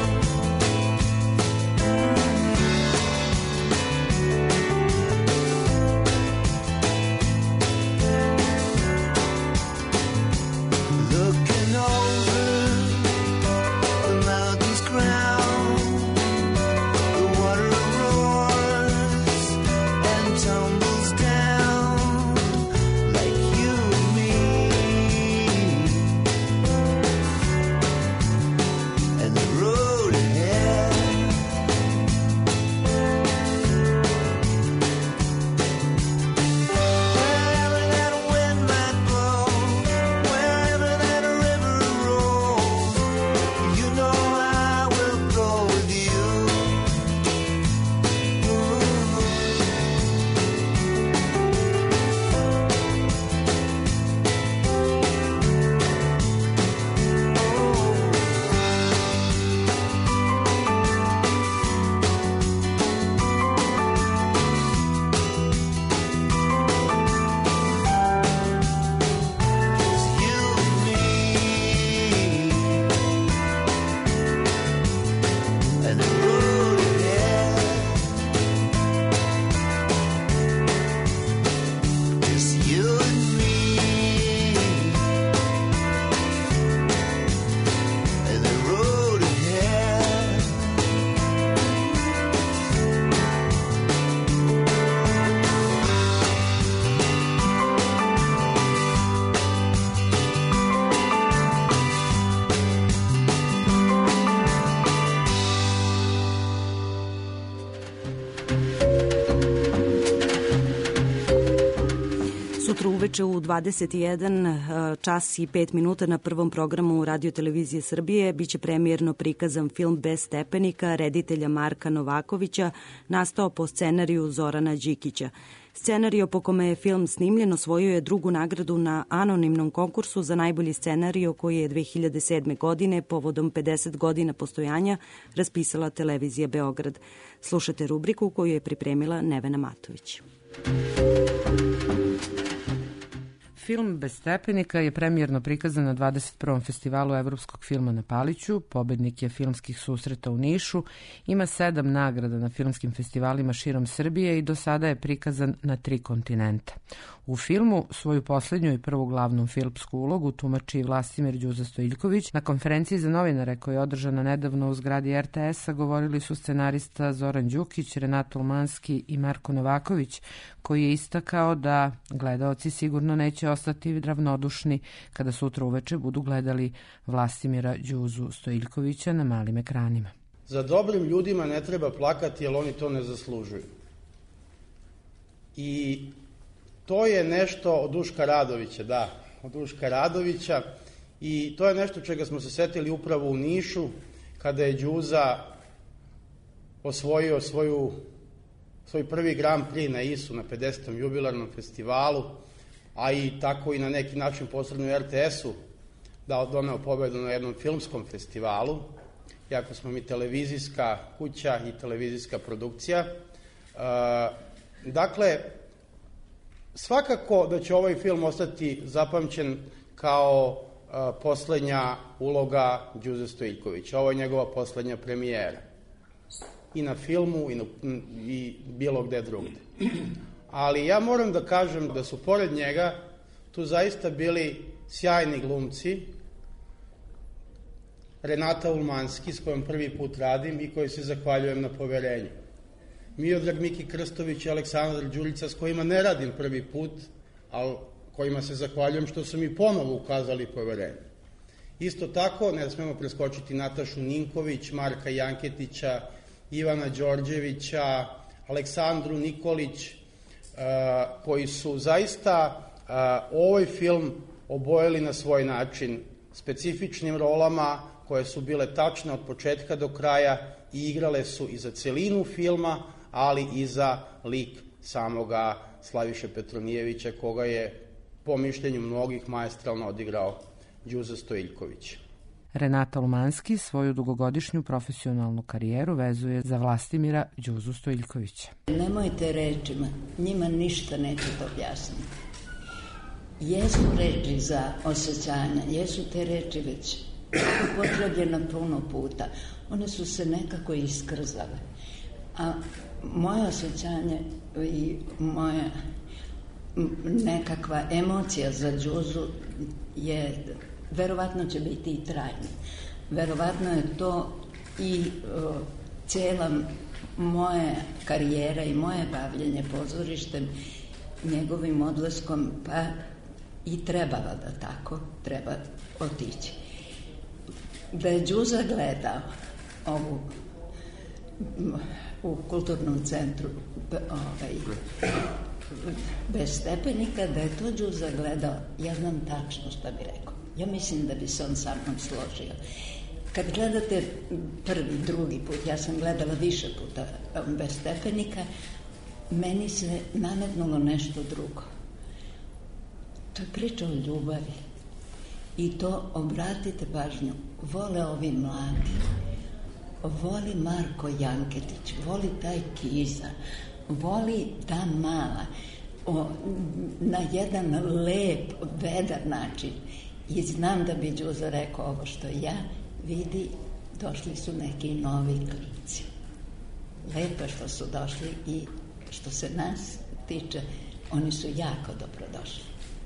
Looking over the mountain's crown, the water roars and tumbles down like you and me and the road ahead. Wherever that wind might blow, wherever that river rolls, you know I will go with you. Just you and me and the road ahead. Just you and me and the road ahead. Sutra uveče u dvadeset i jedan čas i pet minuta na prvom programu Radio televizije Srbije biće premijerno prikazan film Bez stepenika reditelja Marka Novakovića, nastao po scenariju Zorana Đikića. Scenario po kome je film snimljen osvojio je drugu nagradu na anonimnom konkursu za najbolji scenario koji je dve hiljade sedme. godine povodom pedeset godina postojanja raspisala televizija Beograd. Slušate rubriku koju je pripremila Nevena Matović. Film Bez stepenika je premijerno prikazan na dvadeset prvom festivalu evropskog filma na Paliću, pobednik je filmskih susreta u Nišu, ima sedam nagrada na filmskim festivalima širom Srbije i do sada je prikazan na tri kontinenta. U filmu svoju poslednju i prvu glavnu filmsku ulogu tumači Vlastimir Đuza Stojiljković. Na konferenciji za novinare koja je održana nedavno u zgradi er te es-a govorili su scenarista Zoran Đukić, Renato Ulmanski i Marko Novaković, koji je istakao da gledaoci sigurno neće ostati ravnodušni kada sutra uveče budu gledali Vlastimira Đuzu Stojiljkovića na malim ekranima. Za dobrim ljudima ne treba plakati, jer oni to ne zaslužuju. I to je nešto od Duška Radovića, da, od Duška Radovića. I to je nešto čega smo se setili upravo u Nišu, kada je Đuza osvojio svoju, svoj prvi Grand Prix na I S U na pedesetom jubilarnom festivalu, a i tako i na neki način posredno R T S-u dao doneo pobedu na jednom filmskom festivalu, iako smo mi televizijska kuća i televizijska produkcija. E, dakle, svakako da će ovaj film ostati zapamćen kao a, poslednja uloga Đuze Stojiljkovića. Ovo je njegova poslednja premijera. I na filmu, i, na, i bilo gde drugde. Ali ja moram da kažem da su pored njega tu zaista bili sjajni glumci. Renata Ulmanski, s kojom prvi put radim i kojoj se zahvaljujem na poverenju. Miodrag Miki Krstović i Aleksandar Đurica, s kojima ne radim prvi put, ali kojima se zahvaljujem što su mi ponovo ukazali poverenje. Isto tako, ne smemo preskočiti Natašu Ninković, Marka Janketića, Ivana Đorđevića, Aleksandru Nikolić, koji su zaista ovaj film obojili na svoj način specifičnim rolama koje su bile tačne od početka do kraja i igrale su i za celinu filma, ali i za lik samoga Slaviše Petronijevića, koga je, po mišljenju mnogih, maestralno odigrao Đuza Stojiljković. Renata Ulmanski svoju dugogodišnju profesionalnu karijeru vezuje za Vlastimira Đuzu Stojiljkovića. Nemojte rečima, njima ništa nećete objasniti. Jesu reči za osjećanja, jesu te reči već upotrebljene puno puta. One su se nekako iskrzale. A moje osjećanje i moja nekakva emocija za Đuzu je, verovatno će biti i trajna. Verovatno je to i o, cijela moja karijera i moje bavljenje pozorištem, njegovim odlaskom, pa i trebala da tako, treba otići. Da je Đuza gledao ovu u kulturnom centru ovaj, bez stepenika, da je to Đuza gledao, ja znam tačno šta bi rekao. Ja mislim da bi se on sa mnom složio. Kad gledate prvi, drugi put, ja sam gledala više puta bez stepenika, meni se nametnulo nešto drugo. To je priča o ljubavi. I to, obratite pažnju, vole ovi mladi. Voli Marko Janketić, voli taj Kiza, voli ta mala, o, na jedan lep, vedar način. I znam da bi Đuza rekao ovo što ja, vidi, došli su neki novi klinci. Lepo što su došli i što se nas tiče, oni su jako dobrodošli.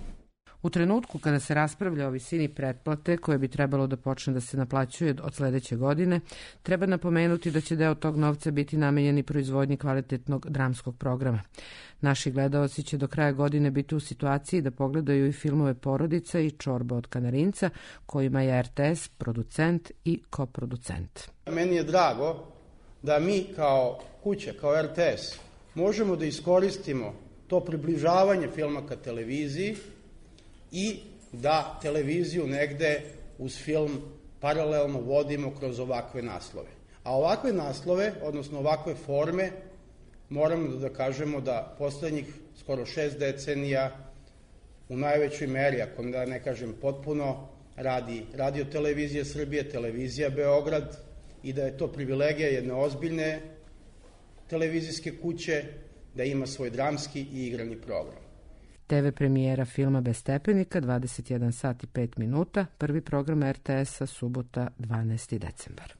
U trenutku kada se raspravlja o visini pretplate koje bi trebalo da počne da se naplaćuje od sledeće godine, treba napomenuti da će deo tog novca biti namenjen i proizvodnji kvalitetnog dramskog programa. Naši gledaoci će do kraja godine biti u situaciji da pogledaju i filmove Porodica i Čorba od Kanarinca, kojima je R T S producent i koproducent. Meni je drago da mi kao kuća, kao R T S, možemo da iskoristimo to približavanje filma ka televiziji i da televiziju negde uz film paralelno vodimo kroz ovakve naslove. A ovakve naslove, odnosno ovakve forme, moramo da kažemo da poslednjih skoro šest decenija u najvećoj meri, ako da ne kažem potpuno, radi Radio Televizija Srbije, Televizija Beograd i da je to privilegija jedne ozbiljne televizijske kuće da ima svoj dramski i igrani program. T V premijera filma Bez stepenika, dvadeset jedan sat i pet minuta, prvi program R T S-a, subota, dvanaesti decembar.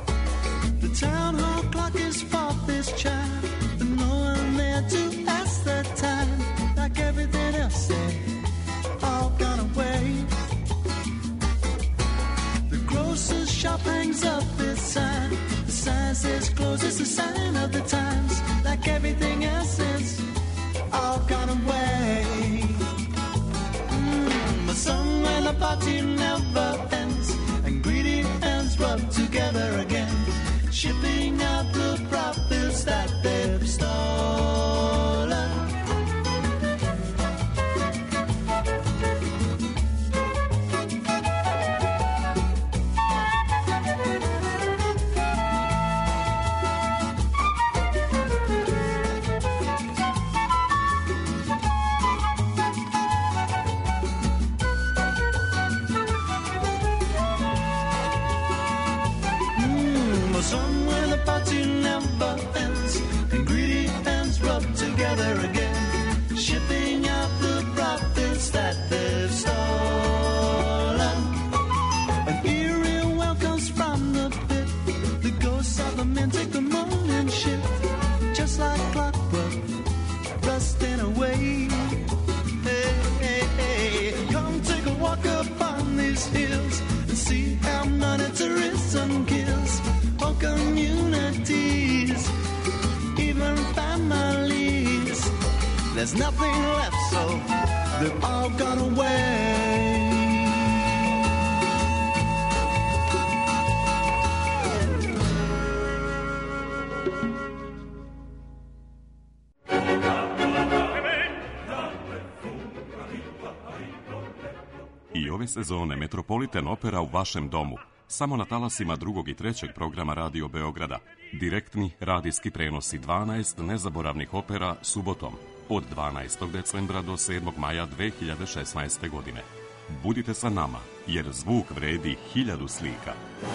Town hall clock is fought this child, but no one there to ask that. party never ends, and greedy hands rub together again, shipping out the profits that they've stolen. Somewhere the party never ends, and greedy hands rub together again, shipping out the profits that they've stolen. An eerie well comes from the pit, the ghosts of the men take the morning shift, just like clockwork, rusting away. Hey, hey, hey, come take a walk upon these hills and see how monetarism kills communities, even families. There's nothing left, so they've all gone away. I ove sezone Metropolitan Opera u vašem domu. Samo na talasima drugog i trećeg programa Radio Beograda. Direktni radijski prenosi dvanaest nezaboravnih opera subotom od dvanaestog decembra do sedmog maja dve hiljade šesnaeste. godine. Budite sa nama, jer zvuk vredi hiljadu slika.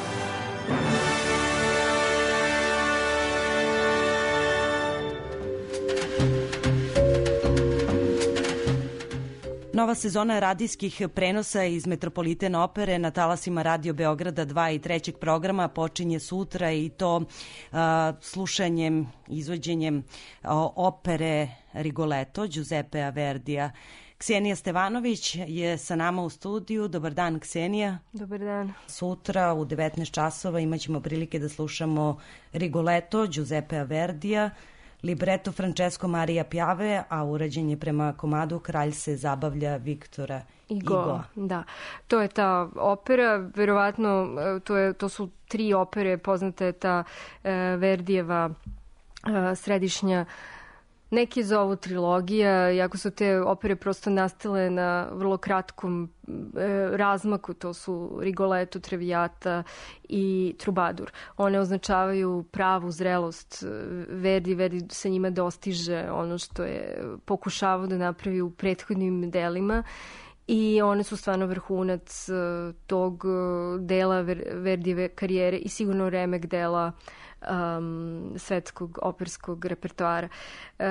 Nova sezona radijskih prenosa iz Metropolitan Opere na talasima Radio Beograda dva i trećeg programa počinje sutra, i to uh, slušanjem, izvođenjem uh, opere Rigoletto Giuseppea Verdija. Ksenija Stevanović je sa nama u studiju. Dobar dan, Ksenija. Dobar dan. Sutra u devetnaest časova imaćemo prilike da slušamo Rigoletto Giuseppea Verdija, libreto Francesco Maria Piave, a urađen je prema komadu Kralj se zabavlja Viktora Igo. Igo. Da, to je ta opera, verovatno to, je, to su tri opere, poznata je ta uh, Verdijeva uh, središnja, neki zovu trilogija, iako su te opere prosto nastale na vrlo kratkom e, razmaku, to su Rigoletto, Traviata i Trubadur. One označavaju pravu zrelost Verdi, Verdi sa njima dostiže ono što je pokušavao da napravi u prethodnim delima, i one su stvarno vrhunac tog dela Verdijeve karijere i sigurno remek dela um, svetskog operskog repertoara. Uh,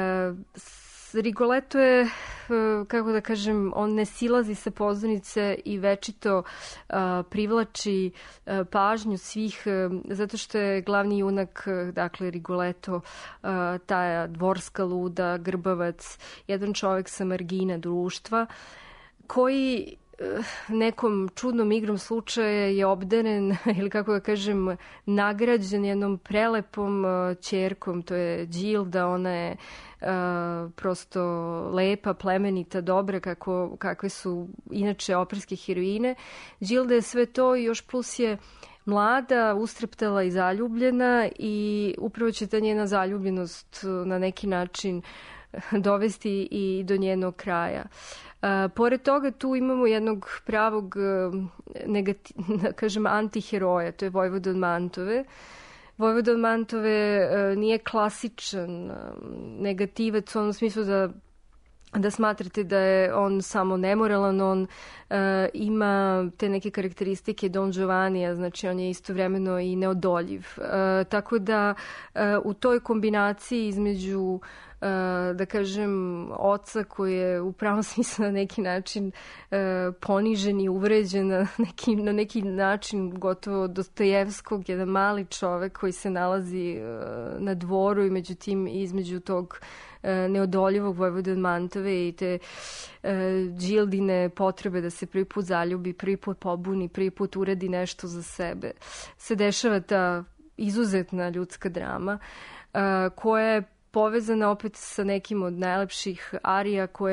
Rigoletto je, uh, kako da kažem, on ne silazi sa pozornice i večito uh, privlači uh, pažnju svih, uh, zato što je glavni junak, uh, dakle Rigoletto, uh, ta dvorska luda, grbavac, jedan čovek sa margina društva, koji nekom čudnom igrom slučaja je obdaren, ili kako da kažem, nagrađen jednom prelepom ćerkom, to je Gilda. Ona je uh, prosto lepa, plemenita, dobra, kako, kakve su inače operske heroine. Gilda je sve to i još plus je mlada, ustreptala i zaljubljena, i upravo će ta njena zaljubljenost na neki način dovesti i do njenog kraja. Uh, pored toga tu imamo jednog pravog uh, negati, kažem, antiheroja, to je Vojvoda od Mantove. Vojvoda od Mantove uh, nije klasičan uh, negativac u onom smislu da da smatrate da je on samo nemoralan, on uh, ima te neke karakteristike Don Giovannija, znači on je istovremeno i neodoljiv. Uh, tako da uh, u toj kombinaciji između Uh, da kažem, oca koji je u pravom smislu na neki način uh, ponižen i uvređen, na neki, na neki način gotovo Dostojevskog, jedan mali čovek koji se nalazi uh, na dvoru, i međutim između tog uh, neodoljivog Vojvode od Mantove i te uh, Gildine potrebe da se prvi put zaljubi, prvi put pobuni, prvi put uradi nešto za sebe, se dešava ta izuzetna ljudska drama uh, koja je povezana opet sa nekim od najlepših arija koje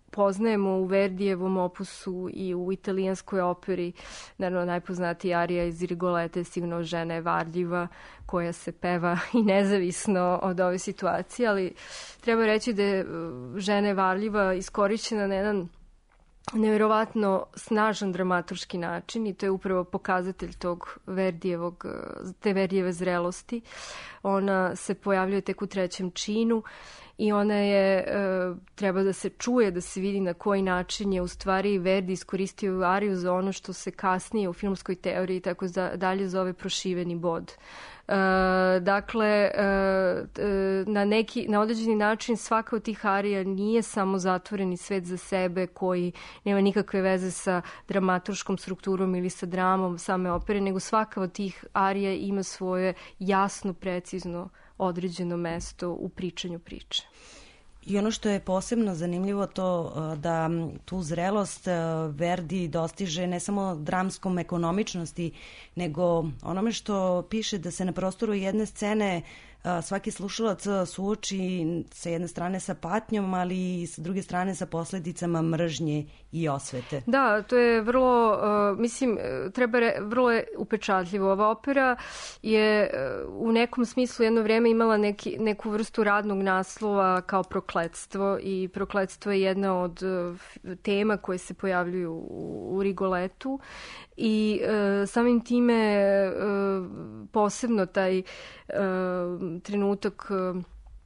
poznajemo u Verdijevom opusu i u italijanskoj operi. Naravno, najpoznatija arija iz Rigolete je sigurno Žena je varljiva, koja se peva i nezavisno od ove situacije, ali treba reći da je Žena je varljiva iskorišćena na jedan nevjerovatno snažan dramaturški način i to je upravo pokazatelj tog Verdijevog, te Verdijeve zrelosti. Ona se pojavljuje tek u trećem činu i ona je, treba da se čuje, da se vidi na koji način je u stvari Verdi iskoristio ariju za ono što se kasnije u filmskoj teoriji i tako dalje zove prošiveni bod. Uh, dakle, uh, na, neki, na određeni način svaka od tih arija nije samo zatvoreni svet za sebe koji nema nikakve veze sa dramaturškom strukturom ili sa dramom same opere, nego svaka od tih arija ima svoje jasno, precizno određeno mesto u pričanju priče. I ono što je posebno zanimljivo to da tu zrelost Verdi dostiže ne samo dramskom ekonomičnosti, nego onome što piše da se na prostoru jedne scene svaki slušalac suoči sa jedne strane sa patnjom, ali i sa druge strane sa posledicama mržnje i osvete. Da, to je vrlo, uh, mislim, treba re, vrlo je upečatljivo. Ova opera je uh, u nekom smislu jedno vreme imala neki, neku vrstu radnog naslova kao prokletstvo i prokletstvo je jedna od uh, tema koje se pojavljuju u, u Rigoletu i uh, samim time uh, posebno taj uh, trenutak uh,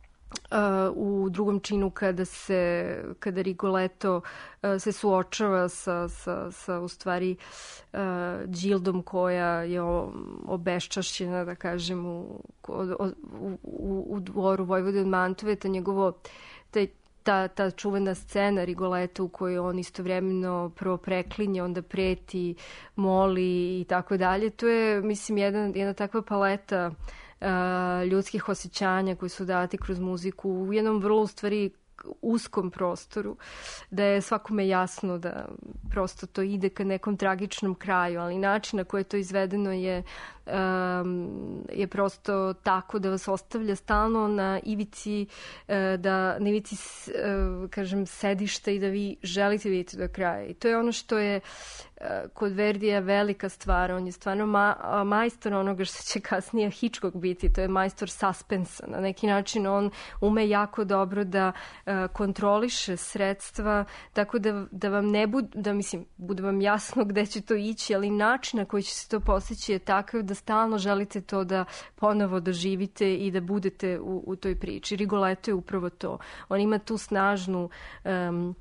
u drugom činu kada se kada Rigoletto uh, se suočava sa, sa, sa u stvari uh, Đildom koja je obeščašćena, da kažem, u, u, u, u dvoru Vojvode od Mantoveta, njegovo taj Ta, ta čuvena scena Rigoleta u kojoj on istovremeno prvo preklinje, onda preti, moli i tako dalje. To je, mislim, jedna, jedna takva paleta uh, ljudskih osjećanja koji su dati kroz muziku u jednom vrlo, u stvari, uskom prostoru, da je svakome jasno da prosto to ide ka nekom tragičnom kraju, ali način na koji je to izvedeno je um, je prosto tako da vas ostavlja stalno na ivici uh, da na ivici uh, kažem sedišta i da vi želite vidjeti do kraja. I to je ono što je uh, kod Verdija velika stvar. On je stvarno ma, majstor onoga što će kasnije Hitchcock biti. To je majstor suspensa. Na neki način on ume jako dobro da uh, kontroliše sredstva, tako da, da vam ne bude, da mislim, bude vam jasno gde će to ići, ali način na koji će se to postići je takav da stalno želite to da ponovo doživite i da budete u, u toj priči. Rigoletto je upravo to. On ima tu snažnu um,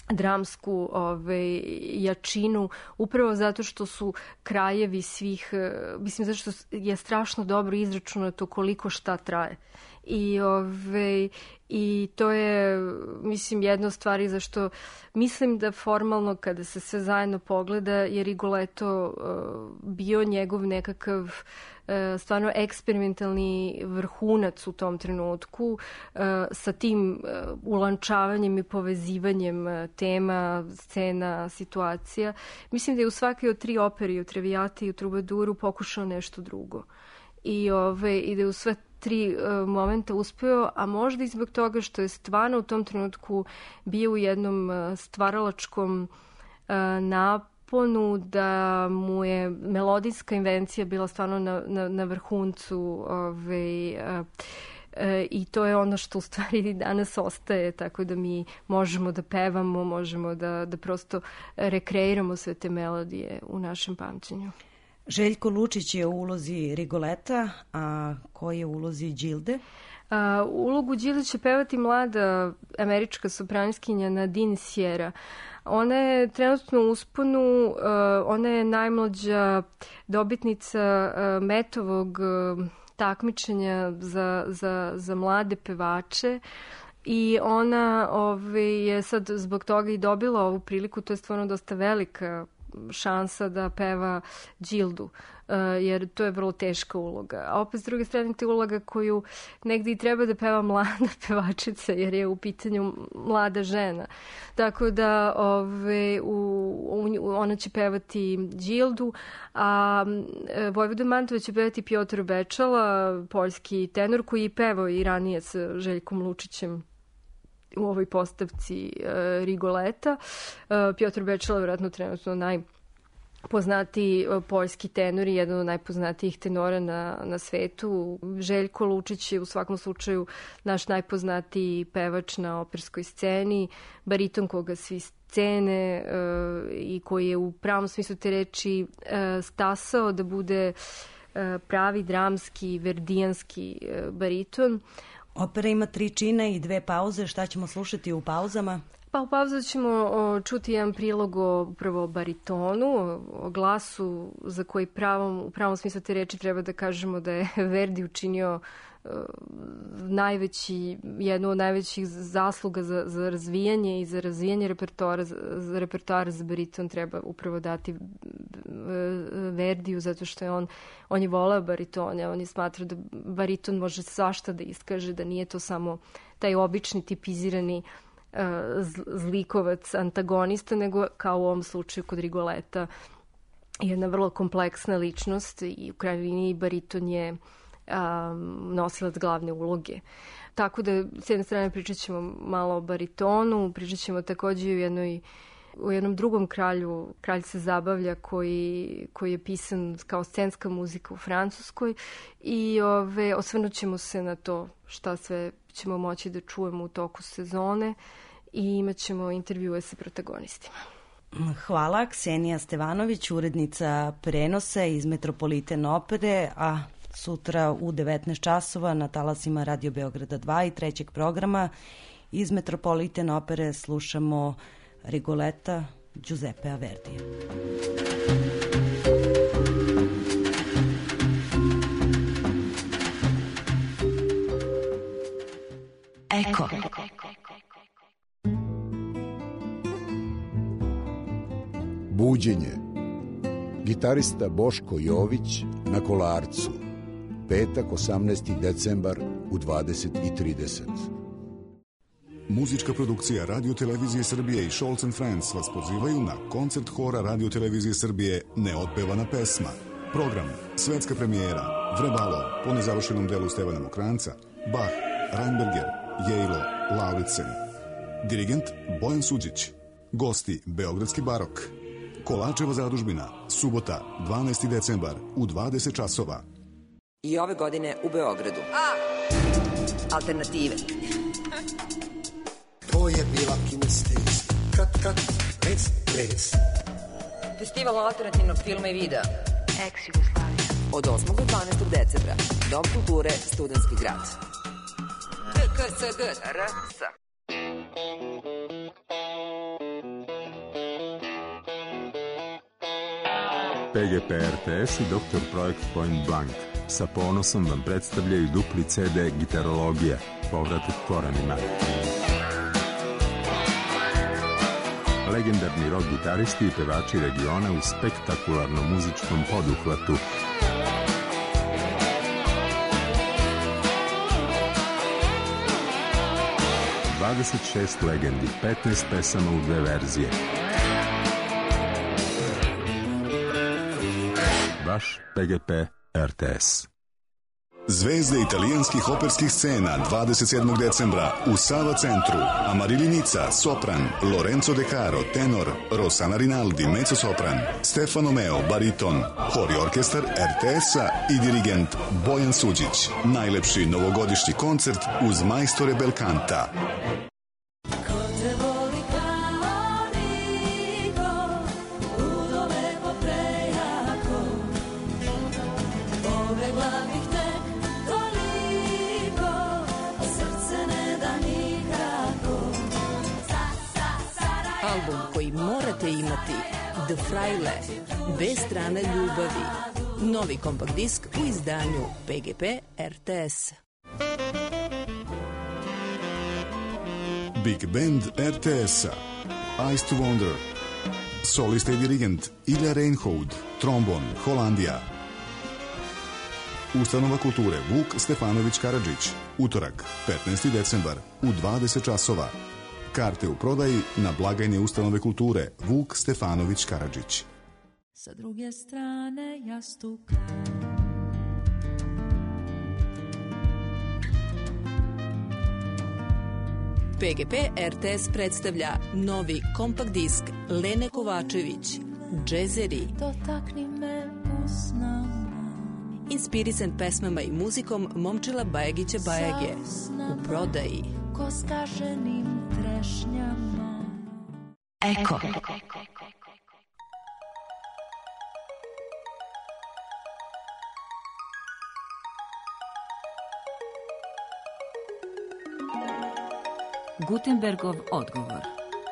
dramsku ovaj, jačinu, upravo zato što su krajevi svih, mislim, zato što je strašno dobro izračunato koliko šta traje. I, ove, I to je, mislim, jedna od stvari zašto mislim da formalno kada se sve zajedno pogleda je Rigoletto uh, bio njegov nekakav uh, stvarno eksperimentalni vrhunac u tom trenutku uh, sa tim uh, ulančavanjem i povezivanjem uh, tema, scena, situacija. Mislim da je u svakoj od tri operi, u Traviati i u Trubaduru pokušao nešto drugo. I, ove, i da je u sve tri uh, momenta uspeo, a možda i zbog toga što je stvarno u tom trenutku bio u jednom uh, stvaralačkom uh, naponu, da mu je melodijska invencija bila stvarno na, na, na vrhuncu ove, uh, uh, i to je ono što u stvari danas ostaje, tako da mi možemo da pevamo, možemo da, da prosto rekreiramo sve te melodije u našem pamćenju. Željko Lučić je u ulozi Rigoleta, a koji je u ulozi Đilde? Uh, ulogu Đilde će pevati mlada američka sopraniskinja Nadine Sierra. Ona je trenutno u usponu, uh, ona je najmlađa dobitnica uh, Metovog uh, takmičenja za, za, za mlade pevače. I ona ove, je sad zbog toga i dobila ovu priliku, to je stvarno dosta velika šansa da peva Đildu, uh, jer to je vrlo teška uloga. A opet s druge strane to je uloga koju negdje i treba da peva mlada pevačica, jer je u pitanju mlada žena. Tako da ove, u, u, ona će pevati Đildu, a Vojvoda Mantova će pevati Piotr Bečala, poljski tenor koji je pevao i ranije sa Željkom Lučićem u ovoj postavci uh, Rigoleta. Uh, Piotr Bečela, vjerojatno trenutno naj poznatiji poljski tenor i jedan od najpoznatijih tenora na, na svetu. Željko Lučić je u svakom slučaju naš najpoznatiji pevač na operskoj sceni, bariton koga svi cene e, i koji je u pravom smislu te reči e, stasao da bude e, pravi dramski, verdijanski e, bariton. Opera ima tri čina i dve pauze. Šta ćemo slušati u pauzama? Pa u pauzu ćemo o, čuti jedan prilog o upravo baritonu, o, o glasu za koji pravom, u pravom smislu te reči treba da kažemo da je Verdi učinio uh, najveći, jednu od najvećih zasluga za, za razvijanje i za razvijanje repertoara za, za repertoar za bariton treba upravo dati uh, Verdiju, zato što je on, on je voleo baritone, on je smatrao da bariton može svašta da iskaže, da nije to samo taj obični tipizirani zlikovac, antagonista, nego kao u ovom slučaju kod Rigoleta jedna vrlo kompleksna ličnost i u krajnjoj liniji bariton je um, nosilac glavne uloge. Tako da s jedne strane pričat ćemo malo o baritonu, pričat ćemo takođe i u jednoj u jednom drugom kralju, Kralj se zabavlja, koji, koji je pisan kao scenska muzika u Francuskoj i ove, osvrnut ćemo se na to šta sve ćemo moći da čujemo u toku sezone i imat ćemo intervjue sa protagonistima. Hvala, Ksenija Stevanović, urednica prenosa iz Metropoliten opere, a sutra u devetnaest časova na talasima Radio Beograda dva i trećeg programa iz Metropoliten opere slušamo Rigoleta Giuseppea Verdija. Eko. Buđenje. Gitarista Boško Jović na Kolarcu. Petak, osamnaesti decembar u dvadeset i trideset. Muzička produkcija Radio Televizije Srbije i Scholz and Friends vas pozivaju na koncert hora Radio Televizije Srbije Neotpevana pesma. Program, svetska premijera, Vrebalo, po nezavršenom delu Stevana Mokranca, Bach, Reinberger, Jejlo, Lauritsen. Dirigent Bojan Suđić. Gosti Beogradski barok. Kolačeva zadužbina, subota, dvanaesti decembar u dvadeset časova. I ove godine u Beogradu. A! Alternative. To je bila kinesteza. Kat, kat, rec, rec. Festival alternativnog filma i videa. Ex-Jugoslavija. Od osmog do dvanaestog decembra. Dom kulture, Studentski grad. T K S G R S. P G P R T S i doktor Projekt Point Blank sa ponosom vam predstavljaju dupli C D Gitarologija, povratak korenima. Legendarni rock gitaristi i pevači regiona u spektakularnom muzičkom poduhvatu. dvadeset šest legendi, petnaest pesama u dve verzije. Vaš P G P R T S. Zvezde italijanskih operskih scena dvadeset sedmog decembra u Sava centru. Amarilinica, sopran, Lorenzo De Caro, tenor, Rossana Rinaldi, mezzosopran, Stefano Meo, bariton, hor i orkestar R T S-a i dirigent Bojan Suđić. Najlepši novogodišnji koncert uz majstore Belkanta. Album koji morate imati, The Fraile, dve strane ljubavi. Novi kompakt disk u izdanju P G P R T S. Big Band R T S-a, Eyes to Wonder, solista i dirigent Ilja Reinhold, trombon, Holandija. Ustanova kulture Vuk Stefanović Karadžić, utorak, petnaesti decembar, u dvadeset časova. Karte u prodaji na blagajne ustanove kulture Vuk Stefanović Karadžić. Sa druge strane jastuka P G P R T S predstavlja novi kompakt disk Lene Kovačević, Džezeri. Dotakni me usnama. Inspirisan pesmama i muzikom Momčila Bajagića Bajage. U prodaji. Ko skaženim trešnjama. Eko. Gutenbergov odgovor.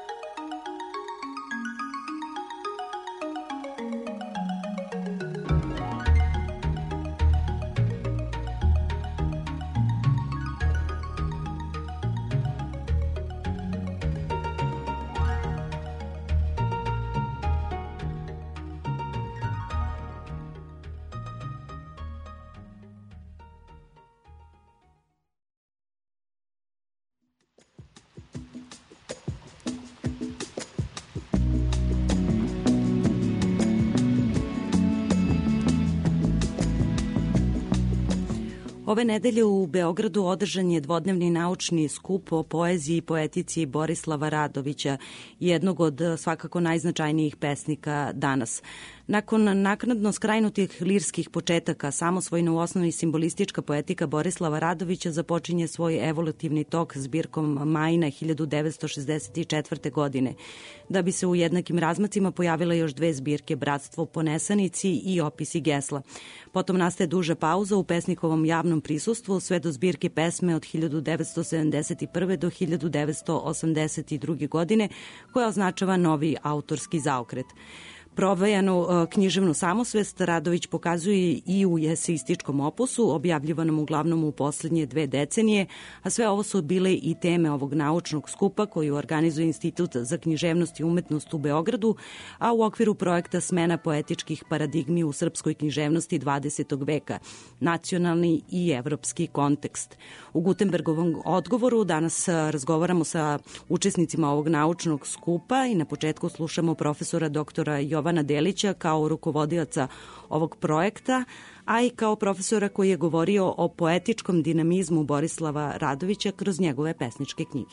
Ove nedelje u Beogradu održan je dvodnevni naučni skup o poeziji i poetici Borislava Radovića, jednog od svakako najznačajnijih pesnika danas. Nakon naknadno skrajnutih lirskih početaka, samosvojna u osnovi simbolistička poetika Borislava Radovića započinje svoj evolutivni tok zbirkom Majina hiljadu devetsto šezdeset četvrte. godine, da bi se u jednakim razmacima pojavile još dve zbirke, Bratstvo po nesanici i Opisi gesla. Potom nastaje duža pauza u pesnikovom javnom prisustvu sve do zbirke pesme od hiljadu devetsto sedamdeset prve. do hiljadu devetsto osamdeset druge. godine, koja označava novi autorski zaokret. Provejanu književnu samosvest Radović pokazuje i u eseističkom opusu, objavljivanom uglavnom u poslednje dve decenije, a sve ovo su bile i teme ovog naučnog skupa koji organizuje Institut za književnost i umetnost u Beogradu, a u okviru projekta Smena poetičkih paradigmi u srpskoj književnosti dvadesetog veka, nacionalni i evropski kontekst. U Gutenbergovom odgovoru danas razgovaramo sa učesnicima ovog naučnog skupa i na početku slušamo profesora doktora Jovana Jovana Delića kao rukovodioca ovog projekta, a i kao profesora koji je govorio o poetičkom dinamizmu Borislava Radovića kroz njegove pesničke knjige.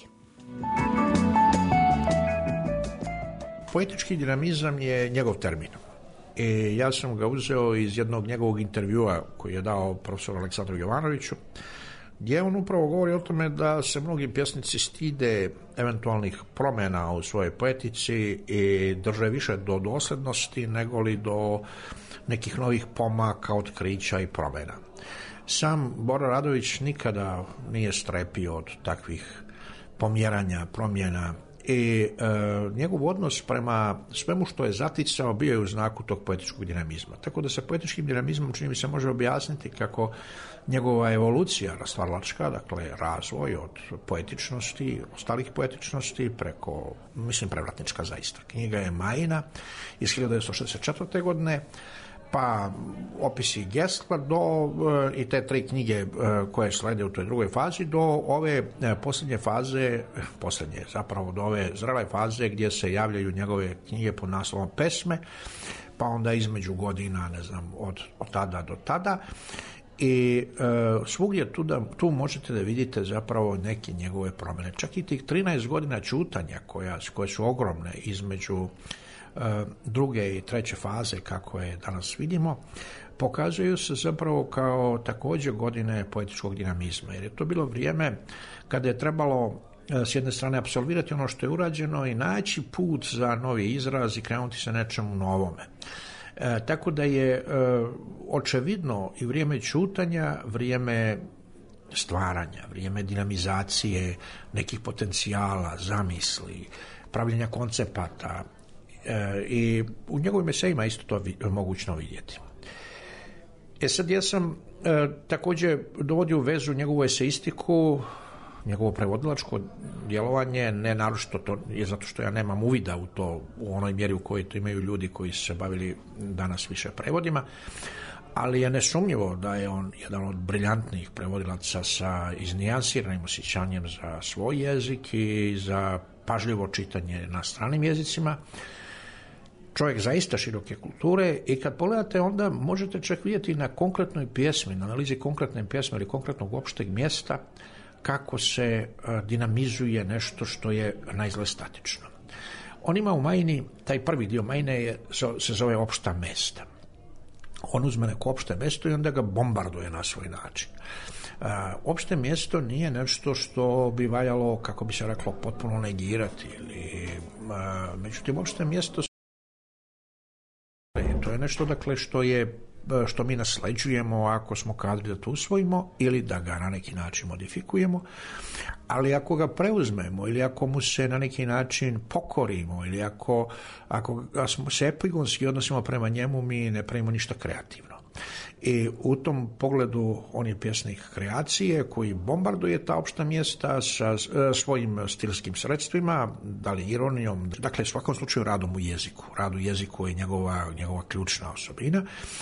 Poetički dinamizam je njegov termin. I ja sam ga uzeo iz jednog njegovog intervjua koji je dao profesoru Aleksandru Jovanoviću, gdje on upravo govori o tome da se mnogi pjesnici stide eventualnih promjena u svojoj poetici i drže više do doslednosti nego li do nekih novih pomaka, otkrića i promjena. Sam Bora Radović nikada nije strepio od takvih pomjeranja, promjena i e, njegov odnos prema svemu što je zaticao bio je u znaku tog poetičkog dinamizma. Tako da sa poetičkim dinamizmom čini mi se može objasniti kako njegova evolucija rastvarilačka, dakle razvoj od poetičnosti, ostalih poetičnosti preko, mislim, prevratnička zaista. Knjiga je Majina iz hiljadu devetsto šezdeset četvrte. godine, pa Opisi gesla do, i te tri knjige koje slede u toj drugoj fazi do ove posljednje faze, posljednje zapravo do ove zrele faze gdje se javljaju njegove knjige pod naslovom Pesme, pa onda između godina, ne znam, od, od tada do tada. I e, svugdje tu, da, tu možete da vidite zapravo neke njegove promjene. Čak i tih trinaest godina ćutanja koja, koje su ogromne između e, druge i treće faze, kako je danas vidimo, pokazuju se zapravo kao također godine poetičkog dinamizma. Jer je to bilo vrijeme kada je trebalo s jedne strane apsolvirati ono što je urađeno i naći put za novi izraz i krenuti se nečemu novome. E, tako da je e, očevidno i vrijeme ćutanja, vrijeme stvaranja, vrijeme dinamizacije nekih potencijala, zamisli, pravljenja koncepata e, i u njegovim esejima isto to vi, mogućno vidjeti. E sad ja sam e, također dovodio u vezu njegovu eseistiku, njegovo prevodilačko djelovanje, ne naročito to je zato što ja nemam uvida u to u onoj mjeri u kojoj to imaju ljudi koji su se bavili danas više prevodima, ali je nesumnjivo da je on jedan od briljantnijih prevodilaca sa iznijansiranim osjećanjem za svoj jezik i za pažljivo čitanje na stranim jezicima. Čovjek zaista široke kulture i kad pogledate onda možete čak vidjeti na konkretnoj pjesmi, na analizi konkretne pjesme ili konkretnog opšteg mjesta kako se dinamizuje nešto što je naizgled statično. On ima u Majini, taj prvi dio Majine je, se zove opšta mesta. On uzme neko opšte mjesto i onda ga bombarduje na svoj način. Uh, opšte mjesto nije nešto što bi valjalo, kako bi se reklo, potpuno negirati. Ili, uh, međutim, opšte mjesto to je nešto, dakle, što je što mi nasleđujemo ako smo kadri da to usvojimo ili da ga na neki način modifikujemo, ali ako ga preuzmemo ili ako mu se na neki način pokorimo ili ako, ako smo se epigonski odnosimo prema njemu, mi ne pravimo ništa kreativno. I u tom pogledu on je pjesnik kreacije koji bombarduje ta opšta mjesta sa svojim stilskim sredstvima, da li ironijom, dakle u svakom slučaju radom u jeziku. Rad u jeziku je njegova, njegova ključna osobina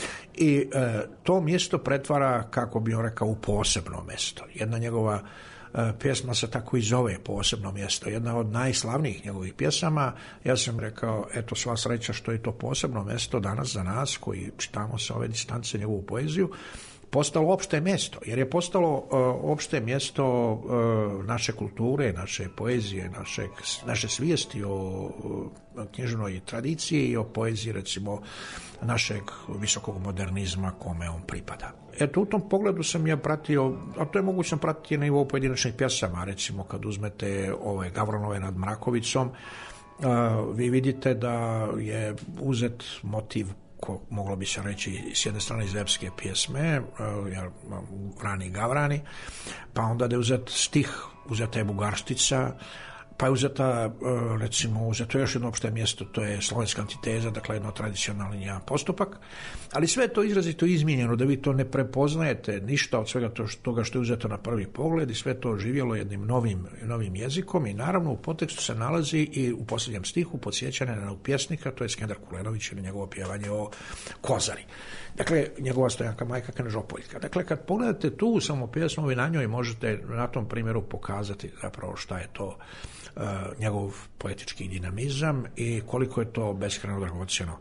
i e, to mjesto pretvara, kako bi on rekao, u posebno mjesto. Jedna njegova pjesma se tako i zove, posebno mjesto. Jedna od najslavnijih njegovih pjesama. Ja sam rekao, eto, sva sreća što je to posebno mjesto danas za nas koji čitamo sa ove distance njegovu poeziju, postalo opšte mjesto, jer je postalo uh, opšte mjesto uh, naše kulture, naše poezije, naše, naše svijesti o uh, knjižnoj tradiciji i o poeziji, recimo, našeg visokog modernizma kome on pripada. Eto, u tom pogledu sam ja pratio, a to je moguće sam pratiti na nivou pojedinačnih pjesama, recimo kad uzmete ove Gavranove nad Mrakovicom, uh, vi vidite da je uzet motiv, ko, moglo bi se reći, s jedne strane iz epske pjesme, jer rani Gavrani, pa onda da je uzet stih, uzeta je Bugarštica, pa je uzeta, recimo, uzeto još jedno opšte mjesto, to je slovenska antiteza, dakle jedno tradicionalni postupak, ali sve je to izrazito izmijenjeno, da vi to ne prepoznajete ništa od svega to, toga što je uzeto na prvi pogled i sve to živjelo jednim novim, novim jezikom i naravno u podtekstu se nalazi i u posljednjem stihu podsjećanje na pjesnika, to je Skender Kulenović ili njegovo pjevanje o Kozari. Dakle, njegova stojanka majka Knežopoljka. Dakle, kad pogledate tu samo pjesmu i na njoj možete na tom primjeru pokazati zapravo šta je to uh, njegov poetički dinamizam i koliko je to beskrajno dragocjeno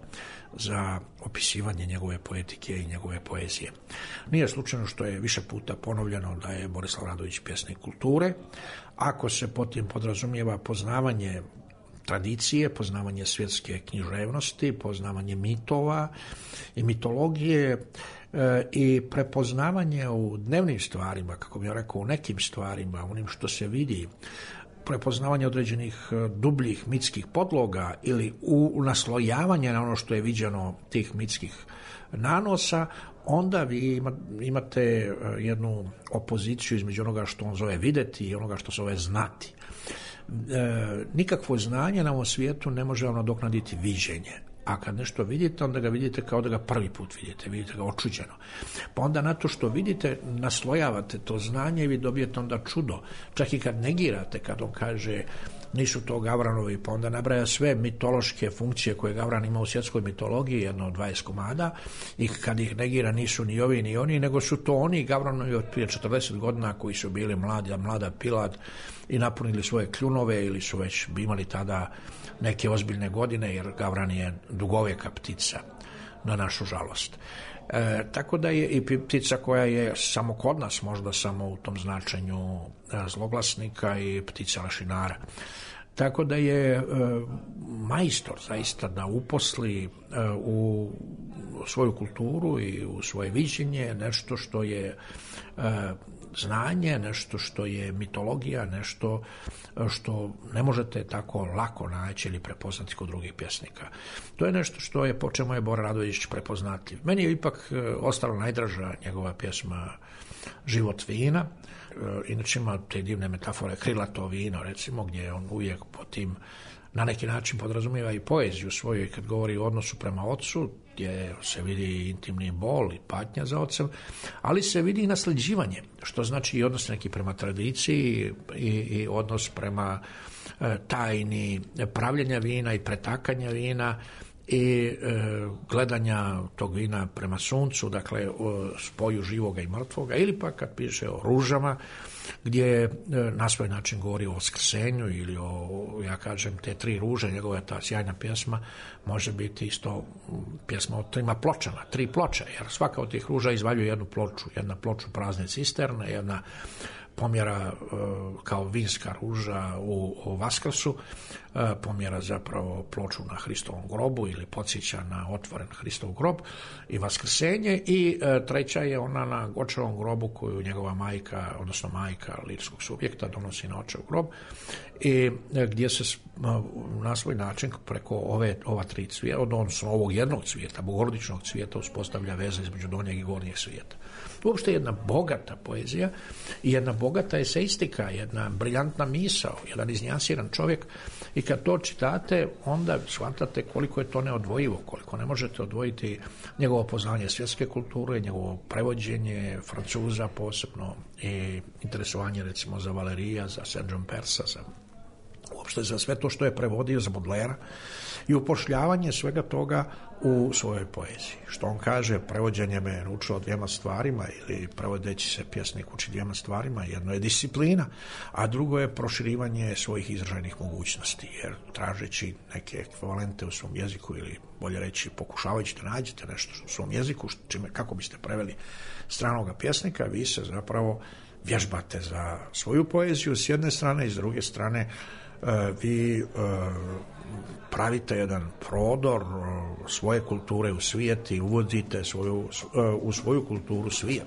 za opisivanje njegove poetike i njegove poezije. Nije slučajno što je više puta ponovljeno da je Borislav Radović pjesnik kulture. Ako se pod tim podrazumijeva poznavanje tradicije, poznavanje svjetske književnosti, poznavanje mitova i mitologije e, i prepoznavanje u dnevnim stvarima, kako bih rekao, u nekim stvarima, onim što se vidi, prepoznavanje određenih dubljih mitskih podloga ili u naslojavanje na ono što je viđeno tih mitskih nanosa, onda vi imate jednu opoziciju između onoga što on zove vidjeti i onoga što zove znati. E, nikakvo znanje na ovom svijetu ne može vam nadoknaditi viđenje. A kad nešto vidite, onda ga vidite kao da ga prvi put vidite, vidite ga očuđeno. Pa onda na to što vidite, naslojavate to znanje i vi dobijete onda čudo. Čak i kad negirate, kad on kaže nisu to Gavranovi, pa onda nabraja sve mitološke funkcije koje Gavran ima u svjetskoj mitologiji, jedno od dvadeset komada, i kad ih negira nisu ni ovi ni oni, nego su to oni Gavranovi od prije četrdeset godina koji su bili mladi, mlada pilad i napunili svoje kljunove ili su već imali tada neke ozbiljne godine, jer Gavran je dugovjeka ptica, na našu žalost. E, tako da je i ptica koja je samo kod nas, možda samo u tom značenju zloglasnika, i ptica lešinara. Tako da je e, majstor zaista da uposli e, u svoju kulturu i u svoje viđenje nešto što je e, znanje, nešto što je mitologija, nešto što ne možete tako lako naći ili prepoznati kod drugih pjesnika. To je nešto što je, po čemu je Bora Radović prepoznatljiv. Meni je ipak ostala najdraža njegova pjesma Život vina. Inače ima te divne metafore, krilato vino, recimo, gdje on uvijek po tim na neki način podrazumijeva i poeziju svoju, kad govori o odnosu prema ocu, gdje se vidi intimni bol i patnja za ocem, ali se vidi i nasljeđivanje, što znači i odnos neki prema tradiciji i, i odnos prema e, tajni pravljenja vina i pretakanja vina i e, gledanja tog vina prema suncu, dakle o spoju živoga i mrtvoga, ili pa kad piše o ružama, gdje e, na svoj način govori o Vaskrsenju ili o, ja kažem, te tri ruže, njegova ta sjajna pjesma može biti isto pjesma o trima pločama, tri ploče, jer svaka od tih ruža izvaljuje jednu ploču, jedna ploču prazne cisterne, jedna pomjera kao vinska ruža u, u Vaskrsu, pomjera zapravo ploču na Hristovom grobu ili podsjeća na otvoren Hristov grob i vaskrsenje, i treća je ona na Gočevom grobu koju njegova majka, odnosno majka lirskog subjekta donosi na očev grob, i gdje se na svoj način preko ove, ova tri cvijeta, odnosno ovog jednog cvijeta, bogorodičnog cvijeta, uspostavlja veza između donjeg i gornjeg svijeta. Uopšte jedna bogata poezija i jedna bogata eseistika, jedna briljantna misao, jedan iznjansiran čovjek, i kad to čitate, onda shvatate koliko je to neodvojivo, koliko ne možete odvojiti njegovo poznanje svjetske kulture, njegovo prevođenje Francuza posebno, i interesovanje recimo za Valerija, za Saint John Persa, za uopšte za sve to što je prevodio, za Baudelaire, i upošljavanje svega toga u svojoj poeziji. Što on kaže, prevođenje me naučilo dvijema stvarima, ili prevodeći se pjesnik uči dvijema stvarima. Jedno je disciplina, a drugo je proširivanje svojih izražajnih mogućnosti, jer tražeći neke ekvivalente u svom jeziku, ili bolje reći pokušavajući da nađete nešto u svom jeziku, čime, kako biste preveli stranoga pjesnika, vi se zapravo vježbate za svoju poeziju s jedne strane, i s druge strane vi pravite jedan prodor svoje kulture u svijet i uvodite svoju, u svoju kulturu svijet.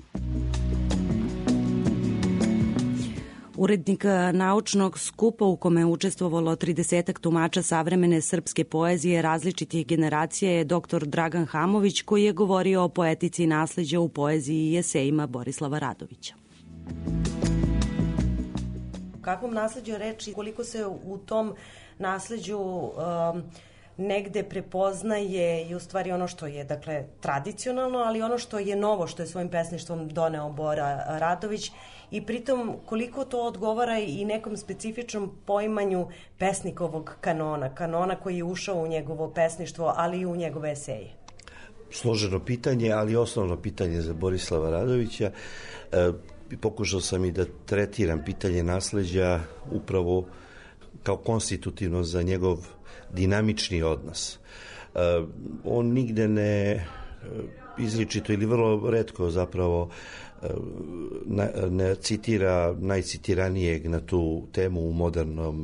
Urednik naučnog skupa u kome je učestvovalo tridesetak tumača savremene srpske poezije različitih generacija je doktor Dragan Hamović, koji je govorio o poetici nasleđa u poeziji i esejima Borislava Radovića. Kakvom nasleđu reči, koliko se u tom nasleđu um, negde prepoznaje i u stvari ono što je, dakle, tradicionalno, ali ono što je novo, što je svojim pesništvom doneo Bora Radović, i pritom koliko to odgovara i nekom specifičnom poimanju pesnikovog kanona, kanona koji je ušao u njegovo pesništvo, ali i u njegove eseje. Složeno pitanje, ali osnovno pitanje za Borislava Radovića. E, pokušao sam i da tretiram pitanje nasleđa upravo kao konstitutivno za njegov dinamični odnos. E, on nigde ne izričito ili vrlo retko zapravo ne, ne citira najcitiranijeg na tu temu u modernom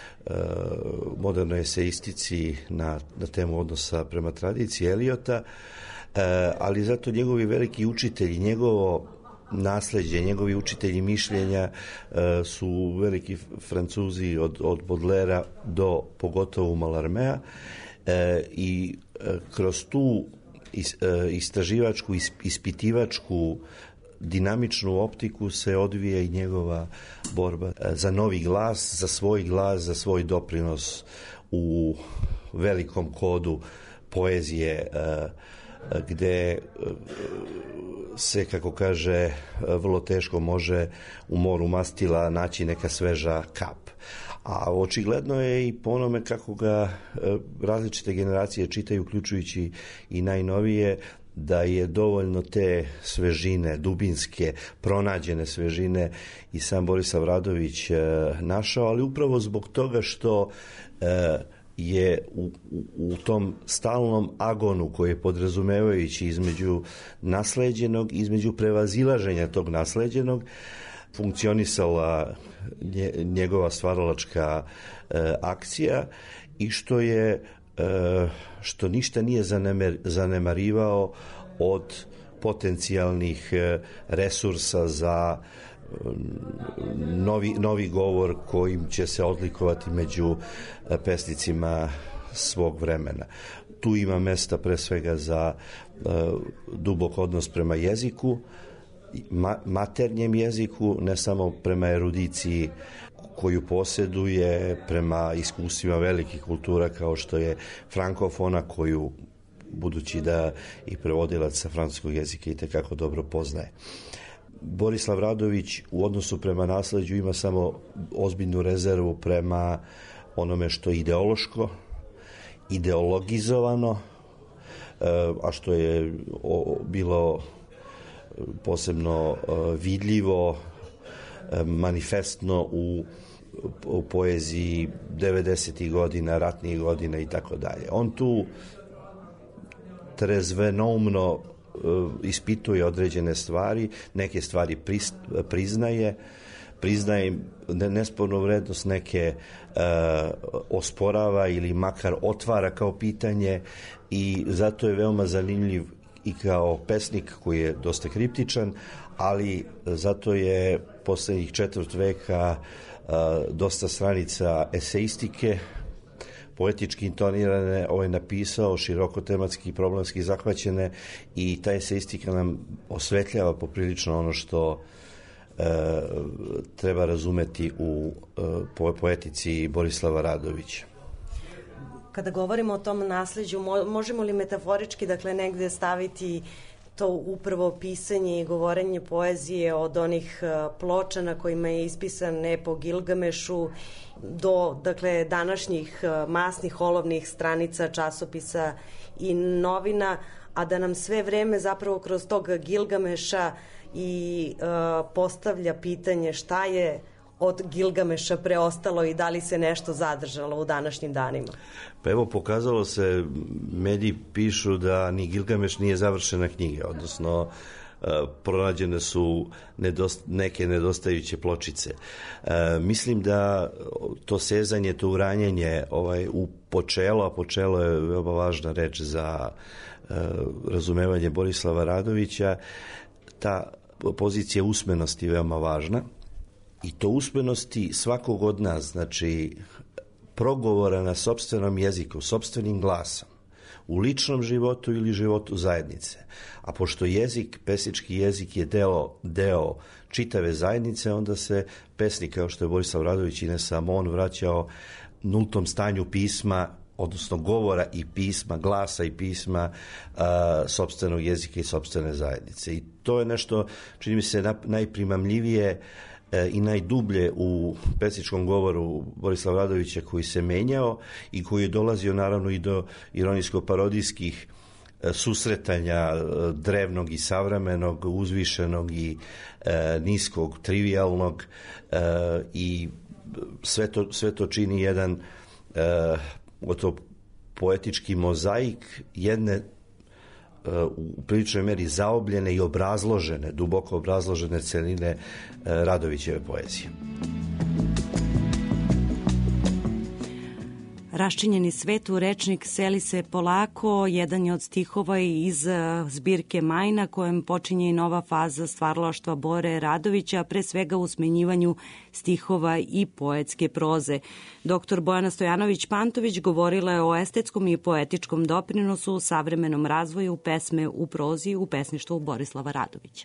modernoj eseistici na, na temu odnosa prema tradiciji Eliota, ali zato njegovi veliki učitelji, njegovo nasleđe, njegovi učitelji mišljenja su veliki Francuzi od, od Baudelairea do pogotovo Mallarmea, i kroz tu istraživačku, ispitivačku dinamičnu optiku se odvija i njegova borba za novi glas, za svoj glas, za svoj doprinos u velikom kodu poezije, gde se, kako kaže, vrlo teško može u moru mastila naći neka sveža kap. A očigledno je i po onome kako ga različite generacije čitaju, uključujući i najnovije, da je dovoljno te svežine, dubinske, pronađene svežine i sam Borislav Radović našao, ali upravo zbog toga što je u, u, u tom stalnom agonu koji je podrazumevajući između nasleđenog, između prevazilaženja tog nasleđenog, funkcionisala njegova stvaralačka e, akcija, i što je e, što ništa nije zanemer, zanemarivao od potencijalnih e, resursa za e, novi, novi govor kojim će se odlikovati među e, pesnicima svog vremena. Tu ima mesta pre svega za e, dubok odnos prema jeziku, ma, maternjem jeziku, ne samo prema erudiciji koju posjeduje, prema iskustvima velikih kultura kao što je frankofona, koju, budući da i prevodilac sa francuskog jezika i tekako dobro poznaje. Borislav Radović u odnosu prema nasleđu ima samo ozbiljnu rezervu prema onome što je ideološko, ideologizovano, a što je bilo posebno vidljivo, manifestno u, u poeziji devedesetih godina, ratnih godina i tako dalje. On tu trezvenoumno ispituje određene stvari, neke stvari priznaje, priznaje nespornu vrednost, neke uh, osporava ili makar otvara kao pitanje i zato je veoma zanimljiv i kao pesnik koji je dosta kriptičan, ali zato je poslednjih četvrt veka uh, dosta stranica eseistike, poetički intonirane, ovaj napisao, široko tematski i problemski zahvaćene i ta eseistika nam osvetljava poprilično ono što e, treba razumeti u e, poetici Borislava Radovića. Kada govorimo o tom nasleđu, možemo li metaforički, dakle, negde staviti to upravo pisanje i govorenje poezije od onih ploča na kojima je ispisan epo Gilgamešu do, dakle, današnjih masnih olovnih stranica časopisa i novina, a da nam sve vreme zapravo kroz tog Gilgameša i uh, postavlja pitanje šta je od Gilgameša preostalo i da li se nešto zadržalo u današnjim danima? Pa evo, pokazalo se, mediji pišu da ni Gilgameš nije završena knjiga, odnosno uh, pronađene su nedost, neke nedostajuće pločice. Uh, mislim da to sezanje, to uranjenje ovaj, u počelo, a počelo je veoma važna reč za uh, razumevanje Borislava Radovića, ta pozicija usmenosti je veoma važna. I to usmenosti svakog od nas, znači progovora na sopstvenom jeziku, sopstvenim glasom, u ličnom životu ili životu zajednice. A pošto jezik, pesnički jezik je deo, deo čitave zajednice, onda se pesnik, kao što je Borislav Radović i ne samo on, vraćao nultom stanju pisma, odnosno govora i pisma, glasa i pisma a, sopstvenog jezika i sopstvene zajednice. I to je nešto, čini mi se, najprimamljivije i najdublje u pesničkom govoru Borislava Radovića, koji se menjao i koji je dolazio naravno i do ironijsko-parodijskih susretanja drevnog i savremenog, uzvišenog i e, niskog, trivialnog e, i sve to, sve to čini jedan e, gotovo poetički mozaik jedne u priličnoj meri zaobljene i obrazložene, duboko obrazložene celine Radovićeve poezije. Raščinjeni svet u rečnik seli se polako, jedan je od stihova iz zbirke Majna, kojem počinje i nova faza stvaralaštva Bore Radovića, pre svega u smenjivanju stihova i poetske proze. Doktor Bojana Stojanović-Pantović govorila je o estetskom i poetičkom doprinosu u savremenom razvoju pesme u prozi u pesništvu Borislava Radovića.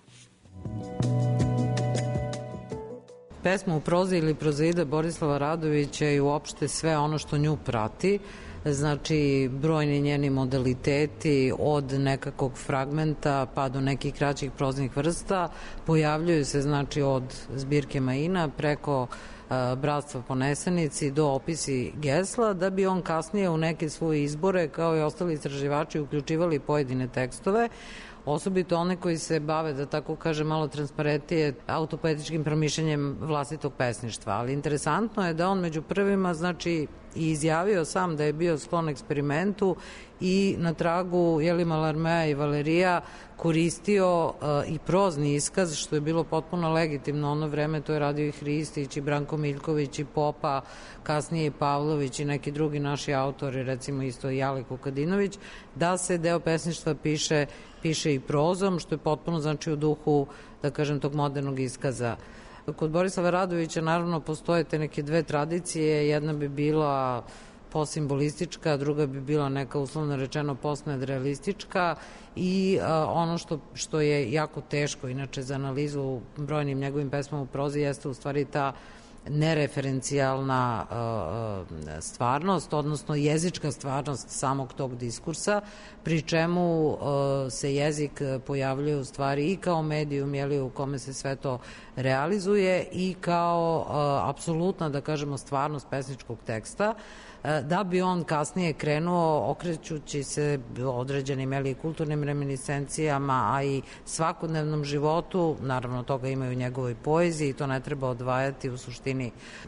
Pesma u prozi ili prozaide Borislava Radovića i uopšte sve ono što nju prati, znači brojni njeni modaliteti od nekakvog fragmenta pa do nekih kraćih proznih vrsta, pojavljuju se znači od zbirke Majina preko uh, Bratstva po nesenici do opisi gesla, da bi on kasnije u neke svoje izbore, kao i ostali istraživači, uključivali pojedine tekstove, osobito one koji se bave, da tako kaže, malo transparentije autopoetičkim promišljanjem vlastitog pesništva. Ali interesantno je da on među prvima, znači, i izjavio sam da je bio sklon eksperimentu i na tragu Jelima Larmea i Valerija koristio uh, i prozni iskaz, što je bilo potpuno legitimno ono vreme, to je radio i Hristić i Branko Miljković i Popa, kasnije i Pavlović i neki drugi naši autori, recimo isto i Alek Vukadinović, da se deo pesništva piše, piše i prozom, što je potpuno, znači, u duhu, da kažem, tog modernog iskaza. Kod Borislava Radovića naravno postoje te neke dve tradicije, jedna bi bila postsimbolistička, druga bi bila neka, uslovno rečeno, postnedrealistička i a, ono što, što je jako teško inače za analizu u brojnim njegovim pesmama u prozi jeste u stvari ta nereferencijalna uh, stvarnost, odnosno jezička stvarnost samog tog diskursa, pri čemu uh, se jezik pojavljuje u stvari i kao medijum, jeli, u kome se sve to realizuje, i kao uh, apsolutna, da kažemo, stvarnost pesničkog teksta. da bi on kasnije krenuo okrećući se određenim ili kulturnim reminiscencijama, a i svakodnevnom životu, naravno toga ima i u njegovoj poeziji, to ne treba odvajati, u suštini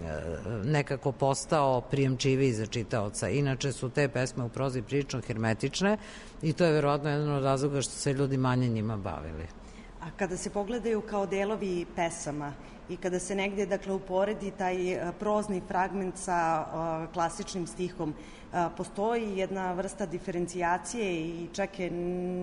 nekako postao prijemčiviji za čitaoca. Inače su te pesme u prozi prilično hermetične i to je verovatno jedan od razloga što se ljudi manje njima bavili. A kada se pogledaju kao delovi pesama i kada se negdje, dakle, uporedi taj prozni fragment sa uh, klasičnim stihom, uh, postoji jedna vrsta diferencijacije i čak je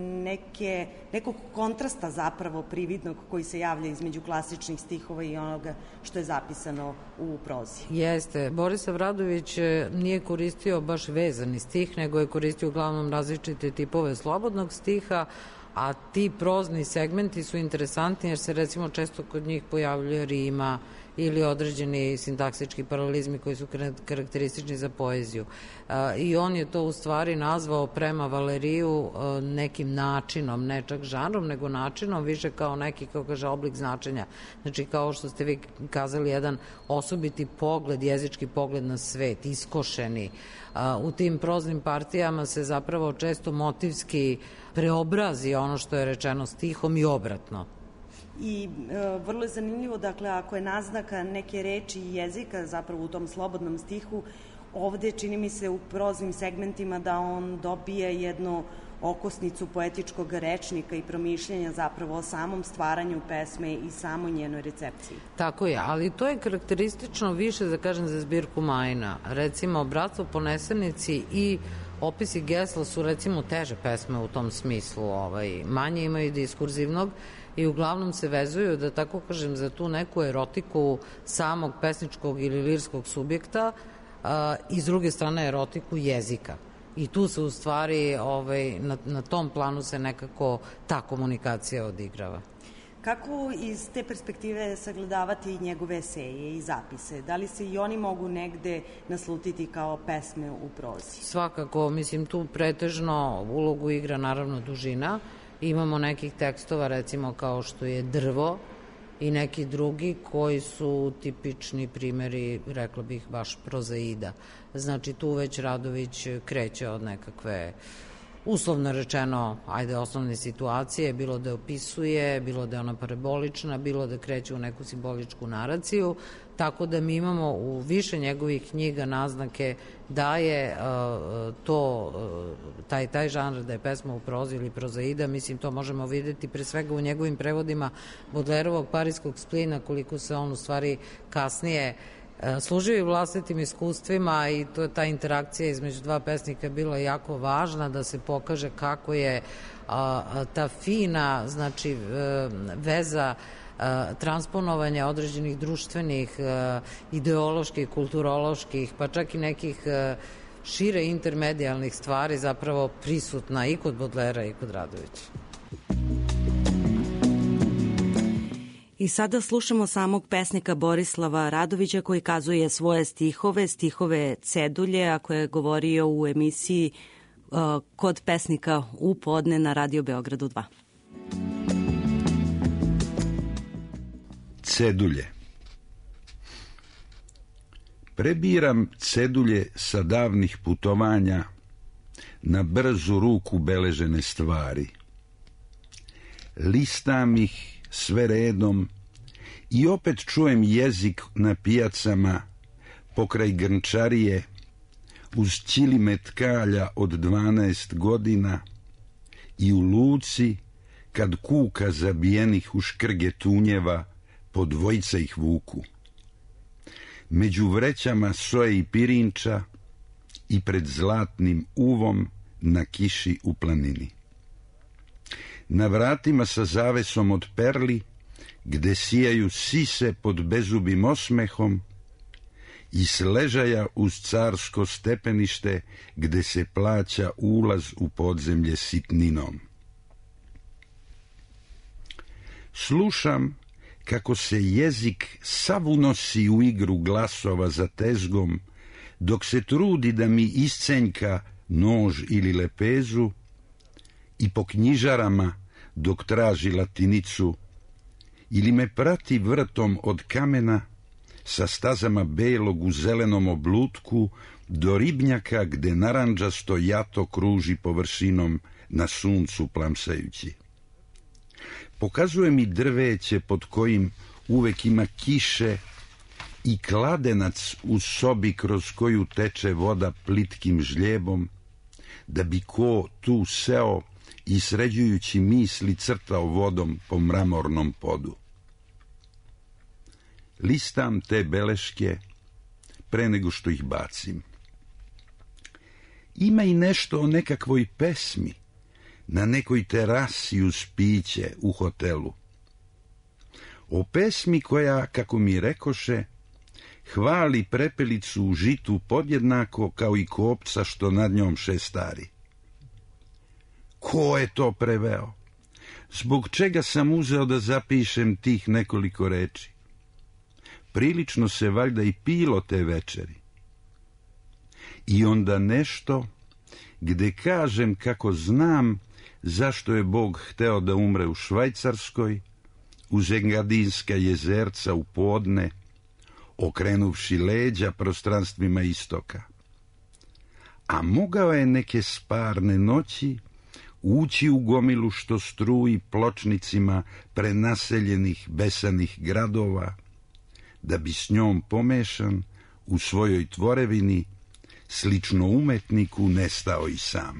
neke, nekog kontrasta zapravo prividnog koji se javlja između klasičnih stihova i onoga što je zapisano u prozi. Jeste. Borislav Radović nije koristio baš vezani stih, nego je koristio uglavnom različite tipove slobodnog stiha, a ti prozni segmenti su interesantni jer se recimo često kod njih pojavljuje rima ili određeni sintaksički paralelizmi koji su karakteristični za poeziju. I on je to u stvari nazvao prema Valeriju nekim načinom, ne čak žanrom, nego načinom, više kao neki, kao kaže, oblik značenja. Znači, kao što ste vi kazali, jedan osobiti pogled, jezički pogled na svet, iskošeni. U tim proznim partijama se zapravo često motivski preobrazi ono što je rečeno stihom i obratno. I e, vrlo je zanimljivo, dakle, ako je naznaka neke reči i jezika zapravo u tom slobodnom stihu, ovde čini mi se u proznim segmentima da on dobije jednu okosnicu poetičkog rečnika i promišljanja zapravo o samom stvaranju pesme i samoj njenoj recepciji. Tako je, ali to je karakteristično više, da kažem, za zbirku Majina. Recimo, Bratstvo po nesanici i Opisi gesla su recimo teže pesme u tom smislu, ovaj, manje imaju diskurzivnog i uglavnom se vezuju, da tako kažem, za tu neku erotiku samog pesničkog ili lirskog subjekta a, i s druge strane erotiku jezika. I tu se u stvari ovaj, na, na tom planu se nekako ta komunikacija odigrava. Kako iz te perspektive sagledavati njegove eseje i zapise? Da li se i oni mogu negde naslutiti kao pesme u prozi? Svakako, mislim, tu pretežno ulogu igra naravno dužina. Imamo nekih tekstova, recimo kao što je Drvo i neki drugi koji su tipični primjeri, rekla bih, baš prozaida. Znači, tu već Radović kreće od nekakve, uslovno rečeno, ajde, osnovne situacije, bilo da opisuje, bilo da je ona parabolična, bilo da kreće u neku simboličku naraciju, tako da mi imamo u više njegovih knjiga naznake da je uh, to, uh, taj, taj žanr, da je pesma u prozi ili prozaida, mislim, to možemo videti pre svega u njegovim prevodima Bodlerovog Parijskog splina, koliko se on u stvari kasnije služio i vlastitim iskustvima i to, ta interakcija između dva pesnika bila jako važna da se pokaže kako je a, ta fina, znači veza a, transponovanja određenih društvenih, a, ideoloških, kulturoloških, pa čak i nekih a, šire intermedijalnih stvari zapravo prisutna i kod Bodlera i kod Radovića. I sada slušamo samog pesnika Borislava Radovića koji kazuje svoje stihove, stihove Cedulje, a koje je govorio u emisiji uh, Kod pesnika u podne na Radio Beogradu dva. Cedulje. Prebiram cedulje sa davnih putovanja, na brzu ruku beležene stvari. Listam ih sve redom i opet čujem jezik na pijacama pokraj grnčarije uz ćilime tkalja od dvanaest godina i u luci kad kuka zabijenih u škrge tunjeva po dvojica ih vuku. Među vrećama soje i pirinča i pred zlatnim uvom na kiši u planini. Na vratima sa zavesom od perli, gde sijaju sise pod bezubim osmehom, i s ležaja uz carsko stepenište, gde se plaća ulaz u podzemlje sitninom. Slušam kako se jezik sav unosi u igru glasova za tezgom, dok se trudi da mi iscenjka nož ili lepezu, i po knjižarama dok traži latinicu, ili me prati vrtom od kamena sa stazama belog u zelenom oblutku do ribnjaka gde narandžasto jato kruži površinom na suncu plamsajući. Pokazuje mi drveće pod kojim uvek ima kiše i kladenac u sobi kroz koju teče voda plitkim žljebom, da bi ko tu seo i sređujući misli crtao vodom po mramornom podu. Listam te beleške pre nego što ih bacim. Ima i nešto o nekakvoj pesmi na nekoj terasi uz piće u hotelu. O pesmi koja, kako mi rekoše, hvali prepelicu u žitu podjednako kao i kopca što nad njom šestari. Ko je to preveo? Zbog čega sam uzeo da zapišem tih nekoliko reči? Prilično se valjda i pilo te večeri. I onda nešto gde kažem kako znam zašto je Bog hteo da umre u Švajcarskoj, uz Engadinska jezerca u podne, okrenuvši leđa prostranstvima istoka. A mogao je neke sparne noći ući u gomilu što struji pločnicima prenaseljenih besanih gradova, da bi s njom pomešan u svojoj tvorevini slično umetniku nestao i sam.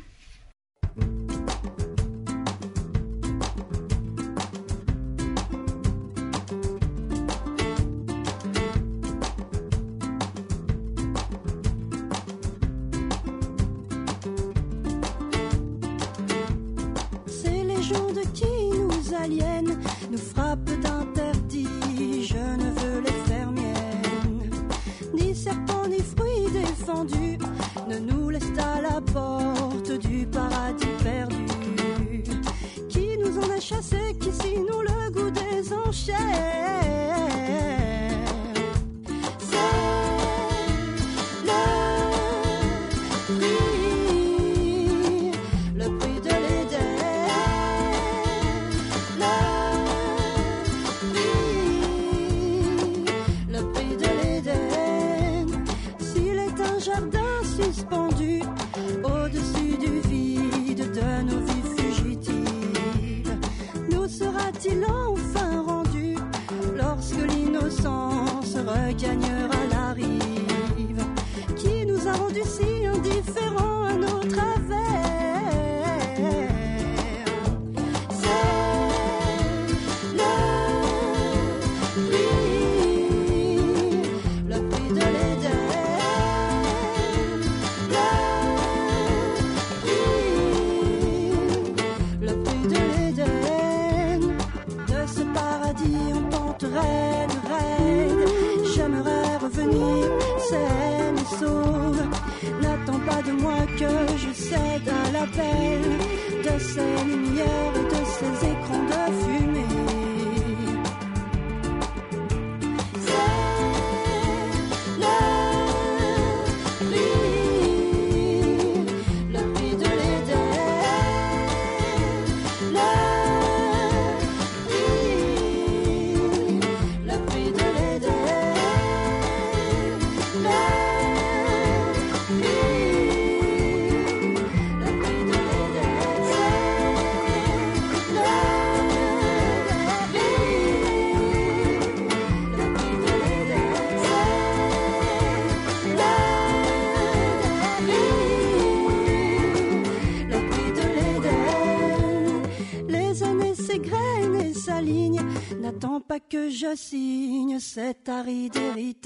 Je signe cet aride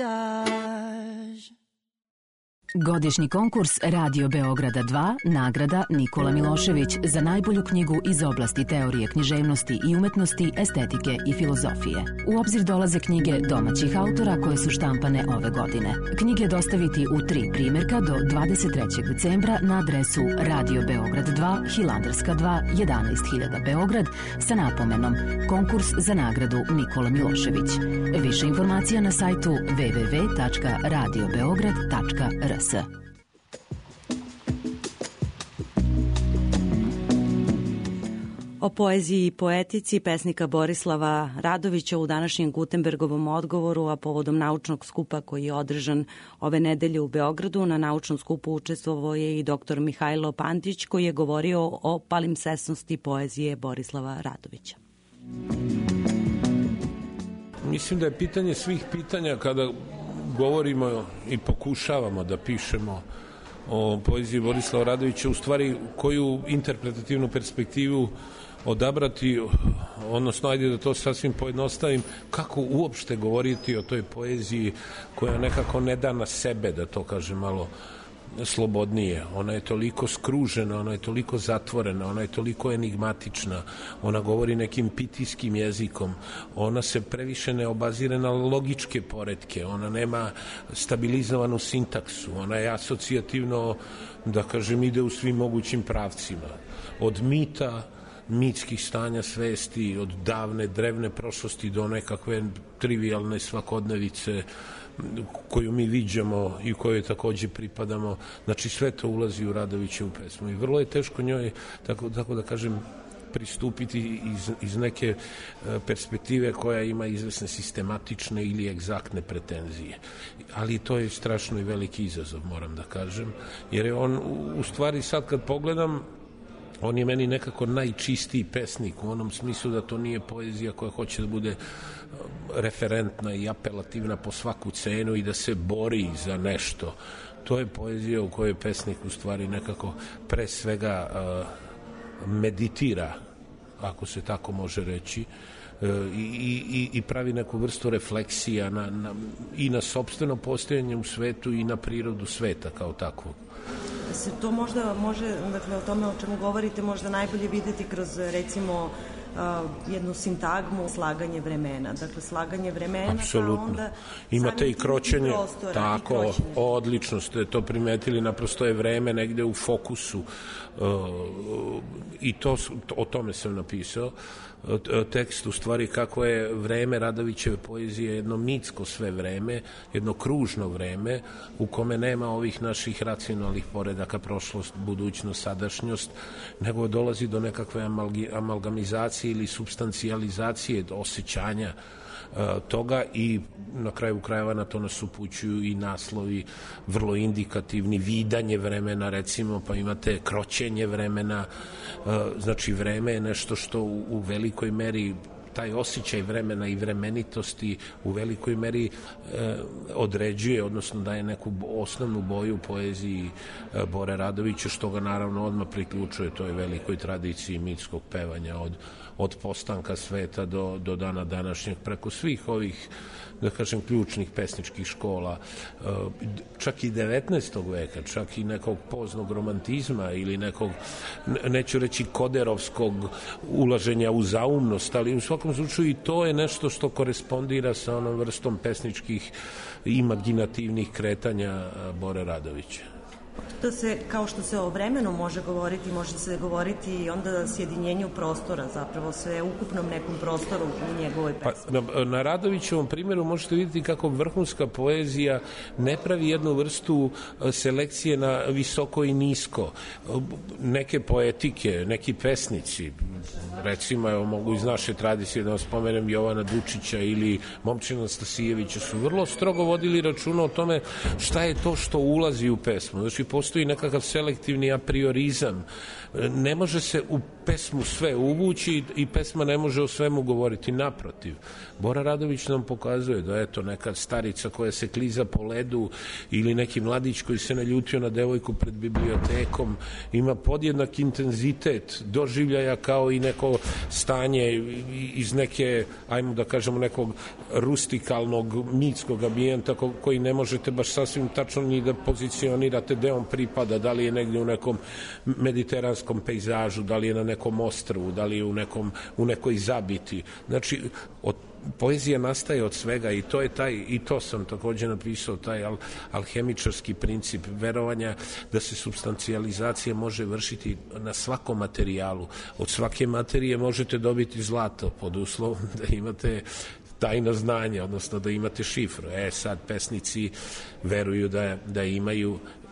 héritage. Godišnji konkurs Radio Beograda dva, nagrada Nikola Milošević za najbolju knjigu iz oblasti teorije književnosti i umetnosti, estetike i filozofije. U obzir dolaze knjige domaćih autora koje su štampane ove godine. Knjige dostaviti u tri primjerka do dvadeset trećeg decembra na adresu Radio Beograd dva, Hilandarska dva, jedanaest hiljada Beograd sa napomenom Konkurs za nagradu Nikola Milošević. Više informacija na sajtu w w w tačka radio beograd tačka r s. O poeziji i poetici pesnika Borislava Radovića u današnjem Gutenbergovom odgovoru, a povodom naučnog skupa koji je održan ove nedelje u Beogradu. Na naučnom skupu učestvovao je i doktor Mihajlo Pantić, koji je govorio o palimpsestnosti poezije Borislava Radovića. Mislim da je pitanje svih pitanja kada govorimo i pokušavamo da pišemo o poeziji Borislava Radovića, u stvari koju interpretativnu perspektivu odabrati, odnosno ajde da to sasvim pojednostavim, kako uopšte govoriti o toj poeziji koja nekako ne da na sebe, da to kažem malo slobodnije. Ona je toliko skružena, ona je toliko zatvorena, ona je toliko enigmatična, ona govori nekim pitijskim jezikom, ona se previše ne obazire na logičke poretke, ona nema stabilizovanu sintaksu, ona je asocijativno, da kažem, ide u svim mogućim pravcima. Od mita, mitskih stanja svesti, od davne, drevne prošlosti do nekakve trivialne svakodnevice koju mi viđamo i kojoj takođe pripadamo. Znači sve to ulazi u Radovićevu pesmu i vrlo je teško njoj, tako, tako da kažem, pristupiti iz, iz neke perspektive koja ima izvesne sistematične ili egzaktne pretenzije. Ali to je strašno i veliki izazov, moram da kažem, jer je on u stvari sad kad pogledam, on je meni nekako najčistiji pesnik u onom smislu da to nije poezija koja hoće da bude referentna i apelativna po svaku cenu i da se bori za nešto. To je poezija u kojoj pesnik u stvari nekako pre svega uh, meditira, ako se tako može reći, uh, i, i, i pravi neku vrstu refleksija na, na, i na sopstveno postojanje u svetu i na prirodu sveta kao takvog. Se to možda može, dakle, o tome o čemu govorite, možda najbolje videti kroz, recimo, uh, jednu sintagmu slaganje vremena. Dakle, slaganje vremena, apsolutno. Pa onda imate i kroćenje, prostora, tako, i kroćenje. Odlično ste to primetili, naprosto je vreme negde u fokusu uh, i to, o tome sam napisao tekst, u stvari kako je vreme Radovićeve poezije jedno mitsko sve vreme, jedno kružno vreme u kome nema ovih naših racionalnih poredaka, prošlost, budućnost, sadašnjost, nego dolazi do nekakve amalgamizacije ili substancijalizacije osjećanja toga i na kraju krajeva na to nas upućuju i naslovi vrlo indikativni, vidanje vremena recimo, pa imate kroćenje vremena, znači vreme je nešto što u, u velikoj meri taj osjećaj vremena i vremenitosti u velikoj meri e, određuje, odnosno daje neku osnovnu boju poeziji e, Bore Radovića, što ga naravno odmah priključuje toj velikoj tradiciji mitskog pevanja od, od postanka sveta do, do dana današnjeg, preko svih ovih, da kažem, ključnih pesničkih škola, čak i devetnaestog veka, čak i nekog poznog romantizma ili nekog, neću reći koderovskog ulaženja u zaumnost, ali u svakom slučaju i to je nešto što korespondira sa onom vrstom pesničkih imaginativnih kretanja Bore Radovića. To se, kao što se o vremenu može govoriti, može se govoriti i onda sjedinjenju prostora, zapravo sve ukupnom nekom prostoru u njegovoj pesmi. Pa, na, na Radovićevom primjeru možete vidjeti kako vrhunska poezija ne pravi jednu vrstu selekcije na visoko i nisko. Neke poetike, neki pesnici, recimo, evo, mogu iz naše tradicije da vam spomenem Jovana Dučića ili Momčila Stasijevića, su vrlo strogo vodili računa o tome šta je to što ulazi u pesmu. Znači, postoji nekakav selektivni apriorizam. Ne može se u pesmu sve uvući i pesma ne može o svemu govoriti. Naprotiv, Bora Radović nam pokazuje da eto neka starica koja se kliza po ledu ili neki mladić koji se naljutio na devojku pred bibliotekom ima podjednak intenzitet doživljaja kao i neko stanje iz neke, ajmo da kažemo, nekog rustikalnog mitskog ambijenta koji ne možete baš sasvim tačno ni da pozicionirate gde on pripada, da li je negdje u nekom mediteranskom pejzažu, da li je na nekom ostrvu, da li je u, nekom, u nekoj zabiti. Znači, od poezija nastaje od svega i to je taj, i to sam takođe napisao, taj al, alhemičarski princip verovanja da se substancijalizacija može vršiti na svakom materijalu. Od svake materije možete dobiti zlato pod uslovom da imate tajno znanje, odnosno da imate šifru. E sad pesnici veruju da, da imaju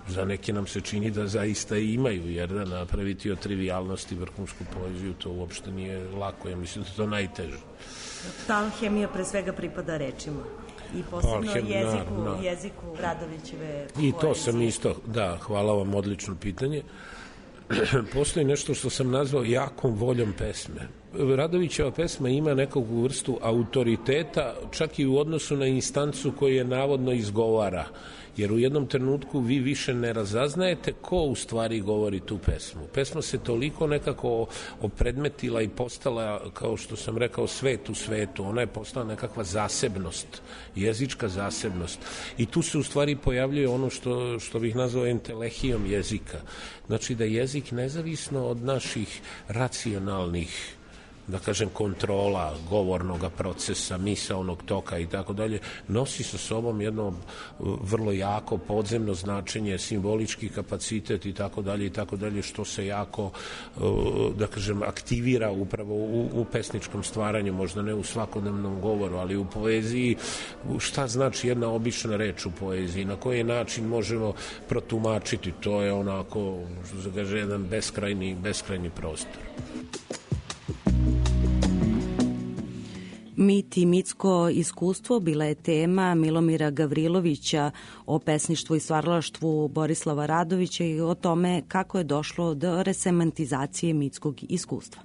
za neke nam se čini da zaista imaju, jer da napraviti od trivialnosti vrhunsku poeziju, to uopšte nije lako, ja mislim da je to najteže. Ta alhemija pre svega pripada rečima i posebno Alhem, jeziku, na, na. jeziku Radovićeve I to poezije. sam isto, da, hvala vam, odlično pitanje. Postoji nešto što sam nazvao jakom voljom pesme. Radovićeva pesma ima nekog vrstu autoriteta, čak i u odnosu na instancu koju je navodno izgovara, jer u jednom trenutku vi više ne razaznajete ko u stvari govori tu pesmu. Pesma se toliko nekako opredmetila i postala, kao što sam rekao, svet u svetu. Ona je postala nekakva zasebnost, jezička zasebnost. I tu se u stvari pojavljuje ono što, što bih nazvao entelehijom jezika. Znači da jezik, nezavisno od naših racionalnih, da kažem, kontrola govornog procesa, misaonog toka i tako dalje, nosi sa sobom jedno vrlo jako podzemno značenje, simbolički kapacitet i tako dalje i tako dalje, što se jako, da kažem, aktivira upravo u, u pesničkom stvaranju, možda ne u svakodnevnom govoru, ali u poeziji. Šta znači jedna obična reč u poeziji, na koji način možemo protumačiti, to je onako, što se kaže, jedan beskrajni, beskrajni prostor. Mit i mitsko iskustvo bila je tema Milomira Gavrilovića o pesništvu i stvaralaštvu Borislava Radovića i o tome kako je došlo do resemantizacije mitskog iskustva.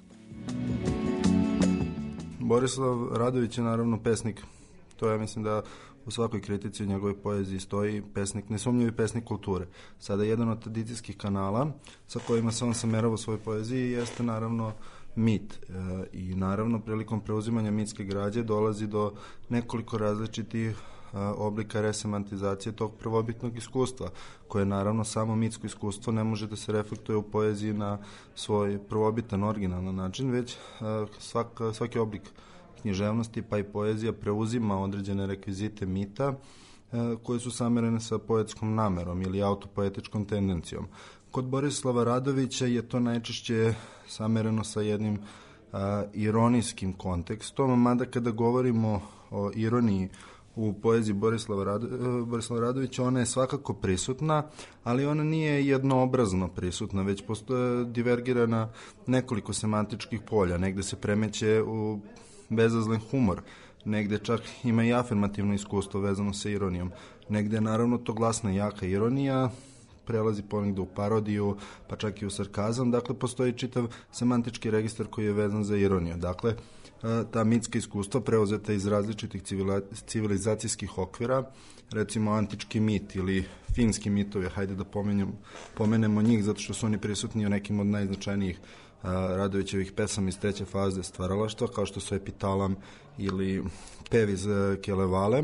Borislav Radović je naravno pesnik. To ja mislim da u svakoj kritici u njegovoj poeziji stoji pesnik, nesumnjivi pesnik kulture. Sada jedan od tradicijskih kanala sa kojima se on samerava u svojoj poeziji jeste naravno mit. E, I naravno prilikom preuzimanja mitske građe dolazi do nekoliko različitih a, oblika resemantizacije tog prvobitnog iskustva, koje naravno samo mitsko iskustvo ne može da se reflektuje u poeziji na svoj prvobitan, originalan način, već a, svak, svaki oblik književnosti pa i poezija preuzima određene rekvizite mita a, koje su samerene sa poetskom namerom ili autopoetičkom tendencijom. Kod Borislava Radovića je to najčešće samereno sa jednim a, ironijskim kontekstom, mada kada govorimo o ironiji u poeziji Borislava, Rado, Borislava Radovića, ona je svakako prisutna, ali ona nije jednoobrazno prisutna, već postoje divergira na nekoliko semantičkih polja. Negde se premeće u bezazlen humor, negde čak ima i afirmativno iskustvo vezano sa ironijom. Negde je naravno to glasna i jaka ironija, prelazi ponegde u parodiju, pa čak i u sarkazam. Dakle, postoji čitav semantički registar koji je vezan za ironiju. Dakle, ta mitska iskustva preuzeta iz različitih civilizacijskih okvira, recimo antički mit ili finski mitovi, hajde da pomenemo, pomenemo njih, zato što su oni prisutni u nekim od najznačajnijih Radovićevih pesama iz treće faze stvaralaštva, kao što su Epitalam ili Pev iz Kelevale.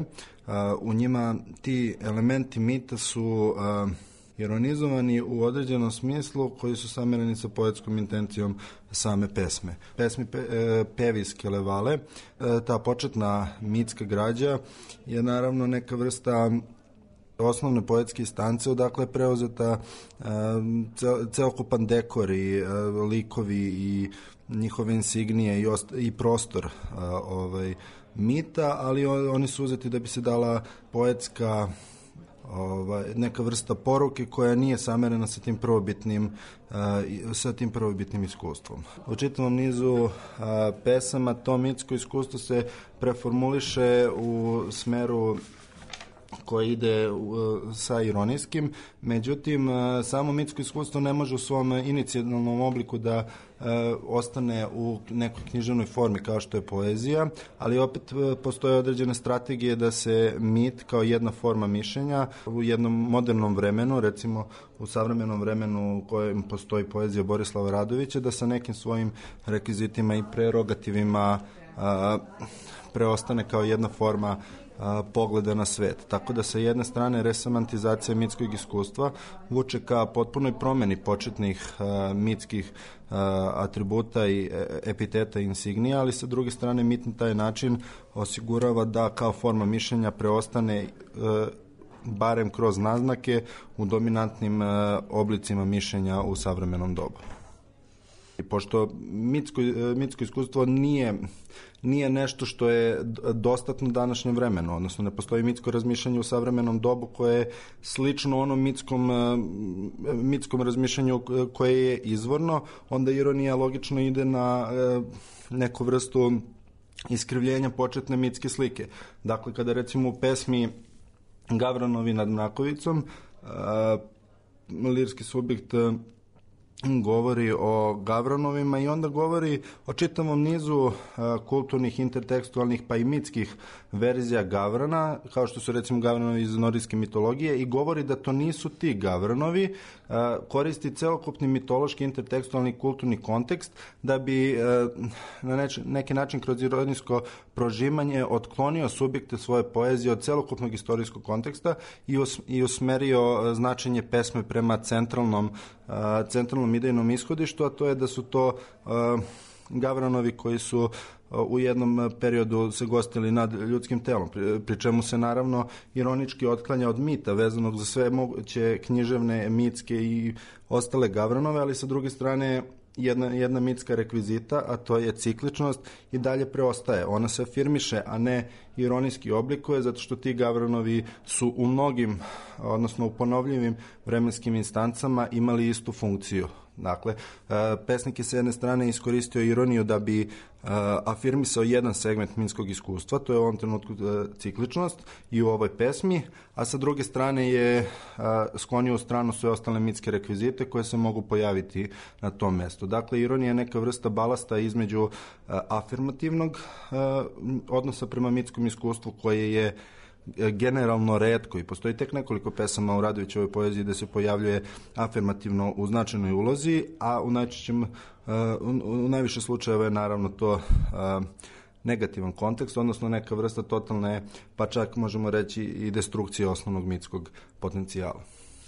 U njima ti elementi mita su ironizovani u određenom smislu koji su samereni sa poetskom intencijom same pesme. Pesmi pe, e, Pev iz Kelevale, e, ta početna mitska građa je naravno neka vrsta osnovne poetske instance, odakle je preuzeta e, celokupan dekor i e, likovi i njihove insignije i, ost, i prostor e, ovaj, mita, ali on, oni su uzeti da bi se dala poetska Ova, neka vrsta poruke koja nije samerena sa tim prvobitnim uh, sa tim prvobitnim iskustvom. U čitavom nizu uh, pesama to mitsko iskustvo se preformuliše u smeru koji ide uh, sa ironijskim, međutim uh, samo mitsko iskustvo ne može u svom inicijalnom obliku da uh, ostane u nekoj književnoj formi kao što je poezija, ali opet uh, postoje određene strategije da se mit kao jedna forma mišljenja u jednom modernom vremenu, recimo u savremenom vremenu u kojem postoji poezija Borislava Radovića, da sa nekim svojim rekvizitima i prerogativima uh, preostane kao jedna forma a, pogleda na svet. Tako da sa jedne strane resemantizacija mitskog iskustva vuče ka potpunoj promeni početnih a, mitskih a, atributa i epiteta i insignija, ali sa druge strane mit na taj način osigurava da kao forma mišljenja preostane a, barem kroz naznake u dominantnim a, oblicima mišljenja u savremenom dobu. Pošto mitsko, mitsko iskustvo nije, nije nešto što je dostatno današnjem vremenu, odnosno ne postoji mitsko razmišljanje u savremenom dobu koje je slično onom mitskom, mitskom razmišljanju koje je izvorno, onda ironija logično ide na neku vrstu iskrivljenja početne mitske slike. Dakle, kada recimo u pesmi Gavranovi nad Mrakovicom lirski subjekt govori o Gavranovima i onda govori o čitavom nizu kulturnih, intertekstualnih pa i mitskih verzija Gavrana, kao što su recimo Gavranovi iz nordijske mitologije, i govori da to nisu ti Gavranovi, koristi celokupni mitološki, intertekstualni, kulturni kontekst da bi na neki način kroz ironijsko prožimanje otklonio subjekte svoje poezije od celokupnog istorijskog konteksta i usmerio značenje pesme prema centralnom centralnom idejnom ishodištu, a to je da su to uh, Gavranovi koji su uh, u jednom periodu se gostili nad ljudskim telom, pri, pri čemu se naravno ironički otklanja od mita vezanog za sve moguće književne, mitske i ostale Gavranove, ali sa druge strane jedna, jedna mitska rekvizita, a to je cikličnost, i dalje preostaje. Ona se afirmiše, a ne ironijski oblikuje, zato što ti Gavranovi su u mnogim, odnosno u ponovljivim vremenskim instancama imali istu funkciju. Dakle, pesnik je s jedne strane iskoristio ironiju da bi afirmisao jedan segment mitskog iskustva, to je u ovom trenutku cikličnost i u ovoj pesmi, a sa druge strane je sklonio u stranu sve ostale mitske rekvizite koje se mogu pojaviti na tom mestu. Dakle, ironija je neka vrsta balasta između afirmativnog odnosa prema mitskom iskustvu koje je generalno retko i postoji tek nekoliko pesama u Radovićevoj poeziji da se pojavljuje afirmativno u značajnoj ulozi, a u najčešćem, u najviše slučajeva je naravno to negativan kontekst, odnosno neka vrsta totalne, pa čak možemo reći i destrukcije osnovnog mitskog potencijala.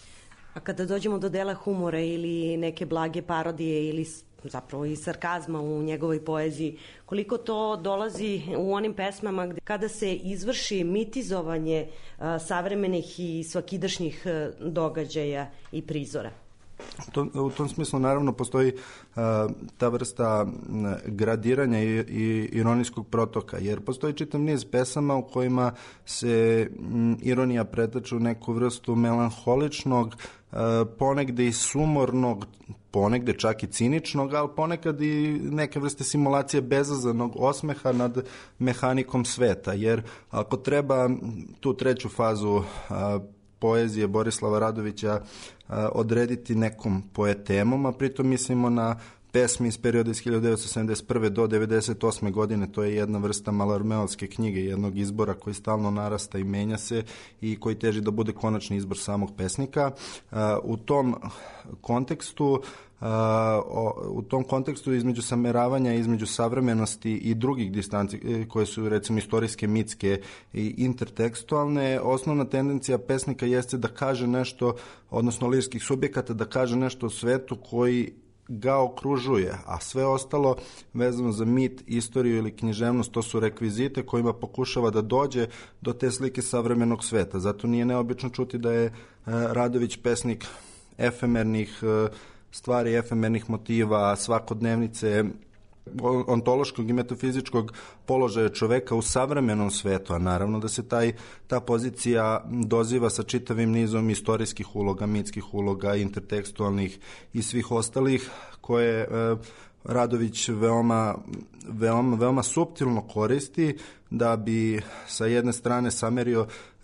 A kada dođemo do dela humora ili neke blage parodije ili zapravo i sarkazma u njegovoj poeziji, koliko to dolazi u onim pesmama gde, kada se izvrši mitizovanje a, savremenih i svakidašnjih a, događaja i prizora? To, u tom smislu naravno postoji uh, ta vrsta gradiranja i, i ironijskog protoka, jer postoji čitav niz pesama u kojima se m, ironija pretače u neku vrstu melanholičnog, uh, ponegde i sumornog, ponegde čak i ciničnog, ali ponekad i neke vrste simulacije bezazanog osmeha nad mehanikom sveta, jer ako treba tu treću fazu uh, poezije Borislava Radovića a, odrediti nekom poetemom, a pritom mislimo na pesmi iz perioda iz hiljadu devetsto sedamdeset prve do devedeset osme godine, to je jedna vrsta malarmeovske knjige, jednog izbora koji stalno narasta i menja se i koji teži da bude konačni izbor samog pesnika. A, u tom kontekstu Uh, o, u tom kontekstu između sameravanja, između savremenosti i drugih distanci koje su recimo istorijske, mitske i intertekstualne, osnovna tendencija pesnika jeste da kaže nešto, odnosno lirskih subjekata, da kaže nešto o svetu koji ga okružuje, a sve ostalo vezano za mit, istoriju ili književnost, to su rekvizite kojima pokušava da dođe do te slike savremenog sveta. Zato nije neobično čuti da je uh, Radović pesnik efemernih uh, stvari, efemernih motiva, svakodnevnice, ontološkog i metafizičkog položaja čoveka u savremenom svetu, a naravno da se taj, ta pozicija doziva sa čitavim nizom istorijskih uloga, mitskih uloga, intertekstualnih i svih ostalih koje e, Radović veoma, veoma, veoma suptilno koristi da bi sa jedne strane samerio e,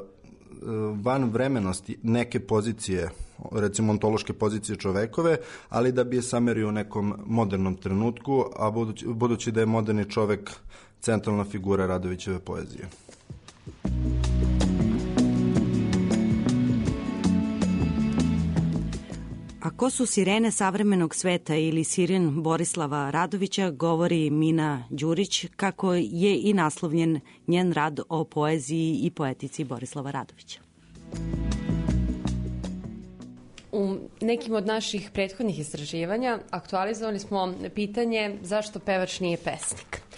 van vremenosti neke pozicije, recimo ontološke pozicije čovekove, ali da bi je samerio u nekom modernom trenutku, a budući, budući da je moderni čovek centralna figura Radovićeve poezije. A ko su sirene savremenog sveta ili siren Borislava Radovića, govori Mina Đurić, kako je i naslovljen njen rad o poeziji i poetici Borislava Radovića. U nekim od naših prethodnih istraživanja aktualizovali smo pitanje zašto pevač nije pesnik.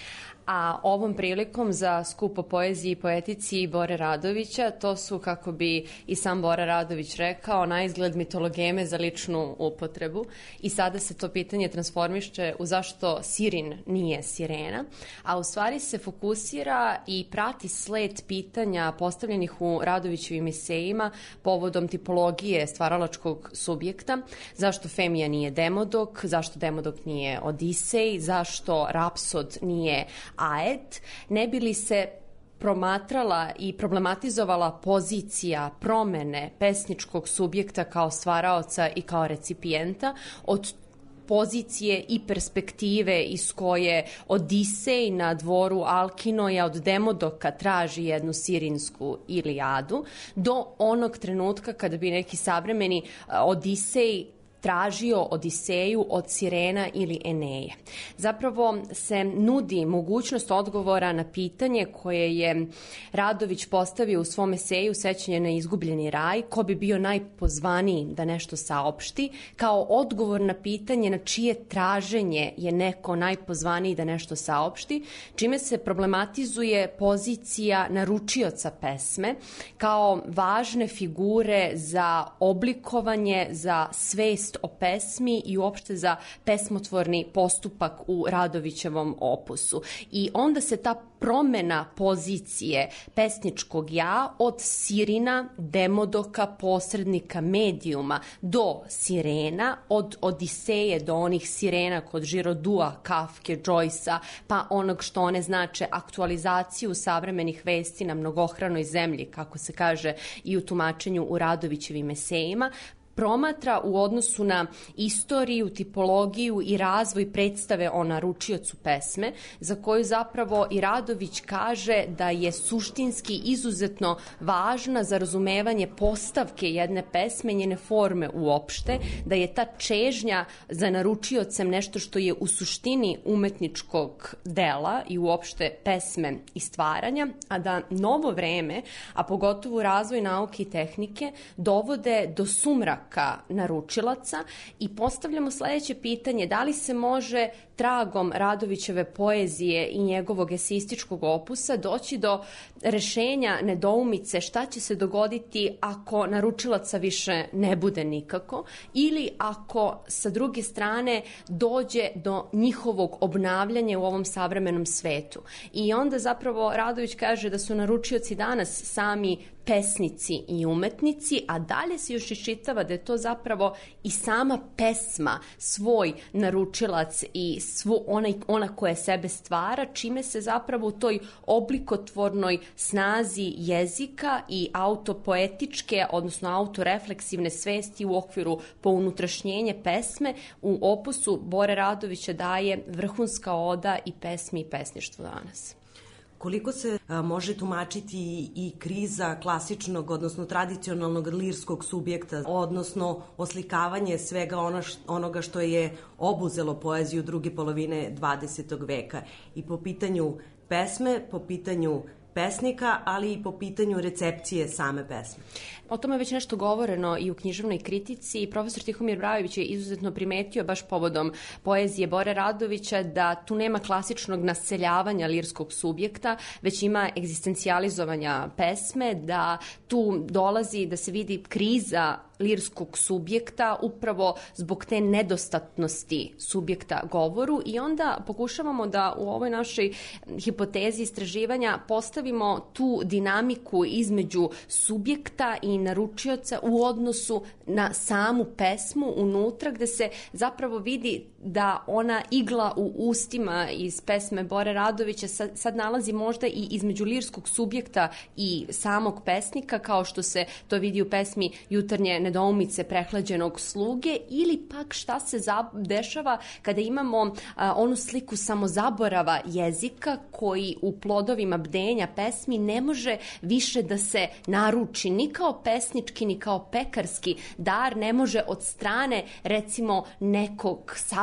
A ovom prilikom za skup o poeziji i poetici Bore Radovića, to su, kako bi i sam Bora Radović rekao, na izgled mitologeme za ličnu upotrebu. I sada se to pitanje transformiše u zašto sirin nije sirena, a u stvari se fokusira i prati sled pitanja postavljenih u Radovićevim esejima povodom tipologije stvaralačkog subjekta, zašto Femija nije Demodok, zašto Demodok nije Odisej, zašto Rapsod nije Aet, ne bi li se promatrala i problematizovala pozicija promene pesničkog subjekta kao stvaraoca i kao recipijenta od pozicije i perspektive iz koje Odisej na dvoru Alkinoja od Demodoka traži jednu sirinsku Ilijadu, do onog trenutka kada bi neki savremeni Odisej tražio Odiseju od Sirena ili Eneje. Zapravo se nudi mogućnost odgovora na pitanje koje je Radović postavio u svom eseju Sećanje na izgubljeni raj, ko bi bio najpozvaniji da nešto saopšti, kao odgovor na pitanje na čije traženje je neko najpozvaniji da nešto saopšti, čime se problematizuje pozicija naručioca pesme kao važne figure za oblikovanje, za svest o pesmi i uopšte za pesmotvorni postupak u Radovićevom opusu. I onda se ta promena pozicije pesničkog ja od sirina, demodoka, posrednika, medijuma do sirena, od Odiseje do onih sirena kod Žirodua, Kafke, Joycea, pa onog što one znače aktualizaciju savremenih vesti na mnogohranoj zemlji, kako se kaže i u tumačenju u Radovićevim esejima, promatra u odnosu na istoriju, tipologiju i razvoj predstave o naručiocu pesme, za koju zapravo i Radović kaže da je suštinski izuzetno važna za razumevanje postavke jedne pesme, njene forme uopšte, da je ta čežnja za naručiocem nešto što je u suštini umetničkog dela i uopšte pesme i stvaranja, a da novo vreme, a pogotovo razvoj nauke i tehnike, dovode do sumraka naručilaca i postavljamo sledeće pitanje: da li se može tragom Radovićeve poezije i njegovog eseističkog opusa doći do rešenja nedoumice šta će se dogoditi ako naručilaca više ne bude nikako, ili ako sa druge strane dođe do njihovog obnavljanja u ovom savremenom svetu. I onda zapravo Radović kaže da su naručioci danas sami pesnici i umetnici, a dalje se još iščitava da je to zapravo i sama pesma, svoj naručilac i svu onaj, ona koja sebe stvara, čime se zapravo u toj oblikotvornoj snazi jezika i autopoetičke, odnosno autorefleksivne svesti u okviru pounutrašnjenja pesme u opusu Bore Radovića daje vrhunska oda i pesmi i pesništvu danas. Koliko se a, može tumačiti i kriza klasičnog, odnosno tradicionalnog lirskog subjekta, odnosno oslikavanje svega ono š, onoga što je obuzelo poeziju druge polovine dvadesetog veka i po pitanju pesme, po pitanju pesnika, ali i po pitanju recepcije same pesme. O tome je već nešto govoreno i u književnoj kritici. Profesor Tihomir Brajović je izuzetno primetio baš povodom poezije Bore Radovića da tu nema klasičnog naseljavanja lirskog subjekta, već ima egzistencijalizovanja pesme, da tu dolazi da se vidi kriza lirskog subjekta upravo zbog te nedostatnosti subjekta govoru i onda pokušavamo da u ovoj našoj hipotezi istraživanja postavimo tu dinamiku između subjekta i naručioca u odnosu na samu pesmu unutra, gde se zapravo vidi da ona igla u ustima iz pesme Bore Radovića sad, sad nalazi možda i između lirskog subjekta i samog pesnika, kao što se to vidi u pesmi Jutarnje nedoumice prehlađenog sluge, ili pak šta se dešava kada imamo a, onu sliku samozaborava jezika koji u plodovima bdenja pesmi ne može više da se naruči ni kao pesnički ni kao pekarski dar, ne može od strane recimo nekog savremenog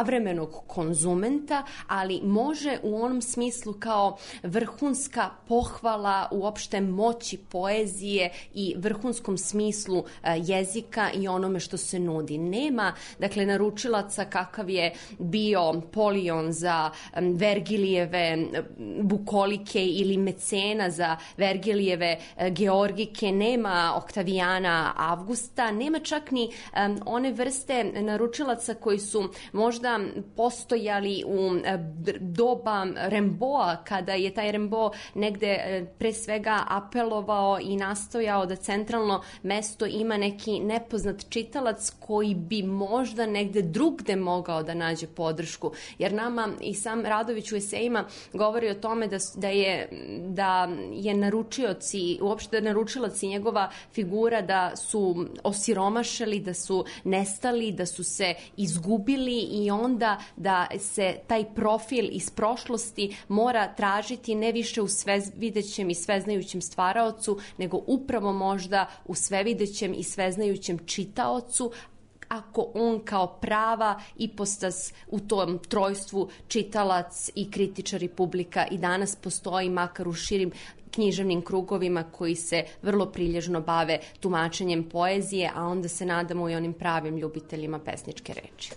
savremenog konzumenta, ali može u onom smislu kao vrhunska pohvala uopšte moći poezije i vrhunskom smislu jezika i onome što se nudi. Nema, dakle, naručilaca kakav je bio Polion za Vergilijeve bukolike ili Mecena za Vergilijeve Georgike, nema Oktavijana Avgusta, nema čak ni um, one vrste naručilaca koji su možda postojali u doba Remboa, kada je taj Rembo negde pre svega apelovao i nastojao da centralno mesto ima neki nepoznat čitalac koji bi možda negde drugde mogao da nađe podršku. Jer nama i sam Radović u esejima govori o tome da, da je, da je naručioci, uopšte naručilac i njegova figura da su osiromašili, da su nestali, da su se izgubili i onda da se taj profil iz prošlosti mora tražiti ne više u svevidećem i sveznajućem stvaraocu, nego upravo možda u svevidećem i sveznajućem čitaocu, ako on kao prava ipostas u tom trojstvu čitalac i kritičar i publika i danas postoji, makar u širim književnim krugovima koji se vrlo prilježno bave tumačenjem poezije, a onda se nadamo i onim pravim ljubiteljima pesničke reči.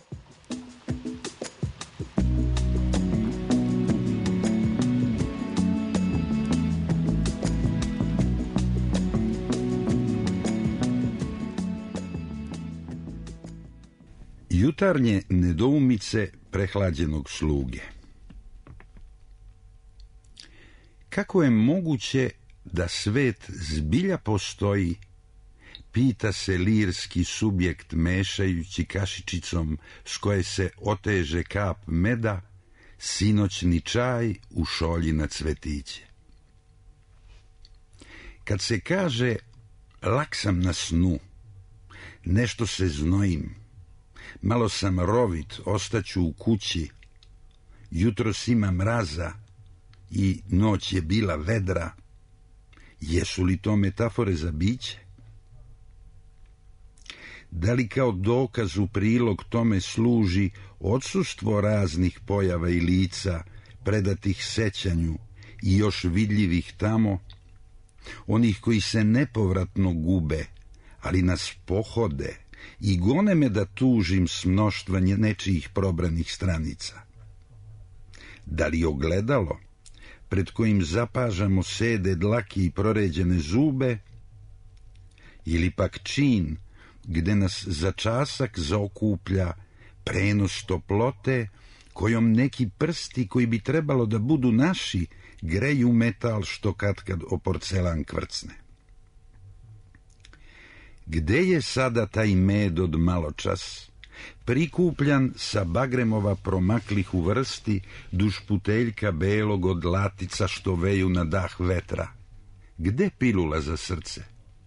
Jutarnje nedoumice prehlađenog sluge. Kako je moguće da svet zbilja postoji, pita se lirski subjekt mešajući kašičicom s koje se oteže kap meda, sinoćni čaj u šolji na cvetiće. Kad se kaže lak sam na snu, nešto se znojim, malo sam rovit, ostaću u kući, jutros ima mraza i noć je bila vedra, jesu li to metafore za biće? Da li kao dokaz u prilog tome služi odsustvo raznih pojava i lica, predatih sećanju i još vidljivih tamo, onih koji se nepovratno gube, ali nas pohode i gone me da tužim s mnoštva nečijih probranih stranica? Da li ogledalo, pred kojim zapažamo sede dlaki i proređene zube, ili pak čin gde nas za časak zaokuplja prenos toplote kojom neki prsti koji bi trebalo da budu naši greju metal što katkad o porcelan kvrcne? Gde je sada taj med od maločas, prikupljan sa bagremova promaklih u vrsti duž puteljka belog od latica što veju na dah vetra? Gde pilula za srce?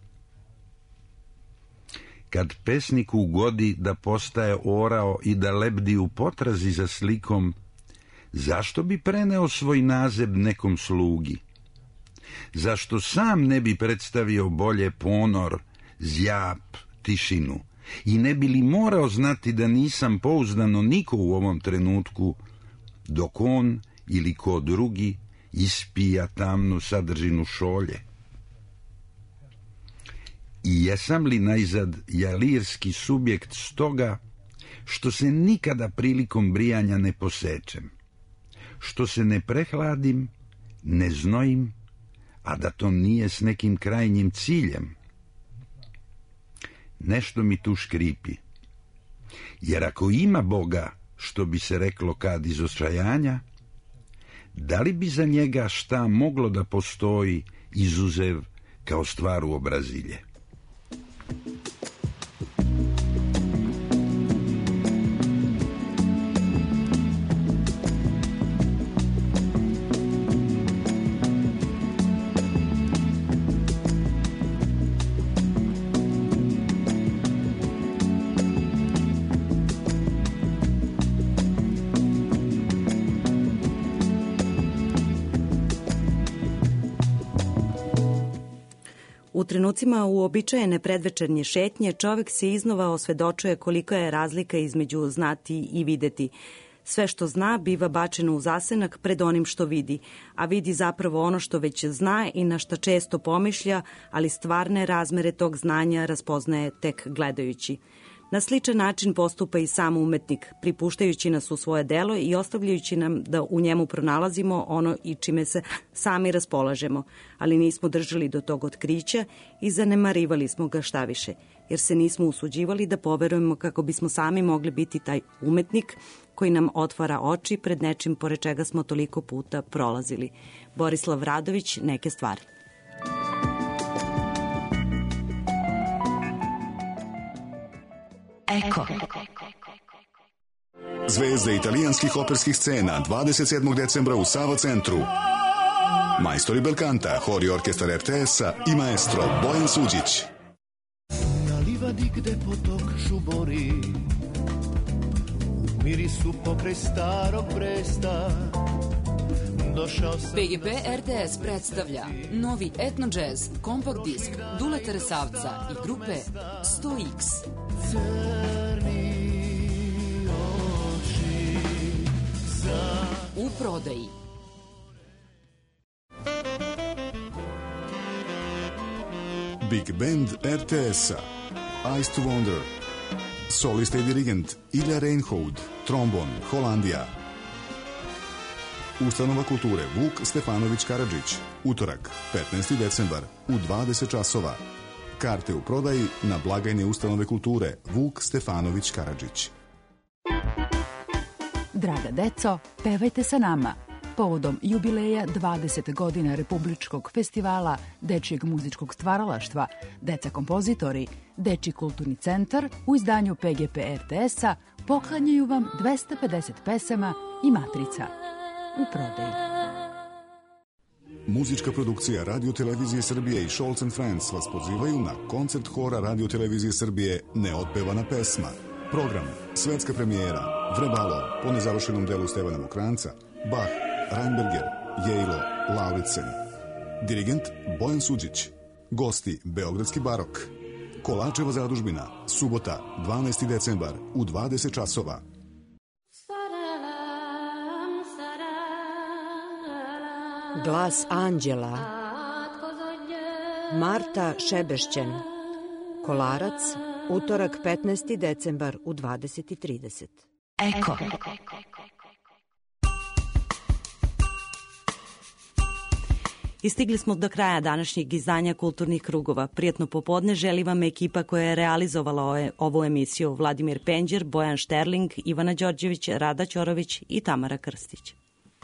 Kad pesniku ugodi da postaje orao i da lebdi u potrazi za slikom, zašto bi preneo svoj nazeb nekom slugi? Zašto sam ne bi predstavio bolje ponor, zjap, tišinu, i ne bi li morao znati da nisam pouzdano niko u ovom trenutku, dok on ili ko drugi ispija tamnu sadržinu šolje? I jesam li najzad ja lirski subjekt stoga što se nikada prilikom brijanja ne posečem, što se ne prehladim, ne znojim, a da to nije s nekim krajnjim ciljem? Nešto mi tu škripi, jer ako ima Boga, što bi se reklo kad iz očajanja, da li bi za njega šta moglo da postoji izuzev kao stvar u obrazilje? U U trenucima uobičajene predvečernje šetnje čovek se iznova osvedočuje kolika je razlika između znati i videti. Sve što zna biva bačeno u zasenak pred onim što vidi, a vidi zapravo ono što već zna i na šta često pomišlja, ali stvarne razmere tog znanja raspoznaje tek gledajući. Na sličan način postupa i sam umetnik, pripuštajući nas u svoje delo i ostavljajući nam da u njemu pronalazimo ono i čime se sami raspolažemo, ali nismo držali do tog otkrića i zanemarivali smo ga šta više, jer se nismo usuđivali da poverujemo kako bismo sami mogli biti taj umetnik koji nam otvara oči pred nečim pored čega smo toliko puta prolazili. Borislav Radović, Neke stvari. Eko. Zvezde italijanskih operskih scena dvadeset sedmog decembra u Sava centru. Majstori Belkanta, hor i orkestar er te es-a i maestro Bojan Suđić. Na livadi gde potok žubori, u mirisu pokraj starog Bresta, P G P R T S predstavlja novi etno džez kompakt disk Duleta Resavca i grupe sto iks. U prodaji. Big Band er te es-a, Ice to Wonder, solista i dirigent Ilja Reinhold, trombon, Holandija. Ustanova kulture Vuk Stefanović Karadžić, utorak, petnaesti decembar, u dvadeset časova. Karte u prodaji na blagajne ustanove kulture Vuk Stefanović Karadžić. Draga deco, pevajte sa nama. Povodom jubileja dvadeset godina Republičkog festivala dečijeg muzičkog stvaralaštva, Deca kompozitori, Dečiji kulturni centar u izdanju P G P er te es-a poklanjaju vam dvesta pedeset pesama i matrica. U prodaji. Muzička produkcija Radio Televizije Srbije i Scholz and Friends vas pozivaju na koncert hora Radio Televizije Srbije Neotpevana pesma. Program, svetska premijera, Vrebalo, po nezavršenom delu Stevana Mokranca, Bach, Reinberger, Jejlo, Lauritsen. Dirigent Bojan Suđić. Gosti Beogradski barok. Kolačeva zadužbina, subota, dvanaesti decembar, u dvadeset časova. Glas anđela. Marta Šebešćen. Kolarac, utorak petnaesti decembar u dvadeset i trideset. Eko. I stigli smo do kraja današnjeg izdanja Kulturnih krugova. Prijatno popodne želi vam ekipa koja je realizovala ovu emisiju: Vladimir Penđer, Bojan Šterling, Ivana Đorđević, Rada Ćorović i Tamara Krstić.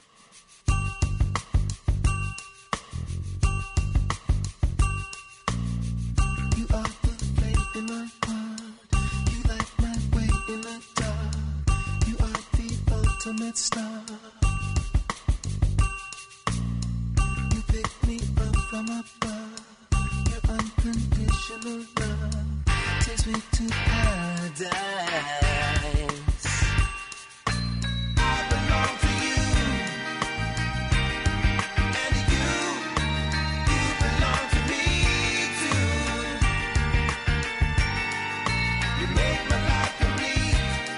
Star. You pick me up from above. Your unconditional love takes me to paradise. I belong to you, and you, you belong to me too. You make my life complete.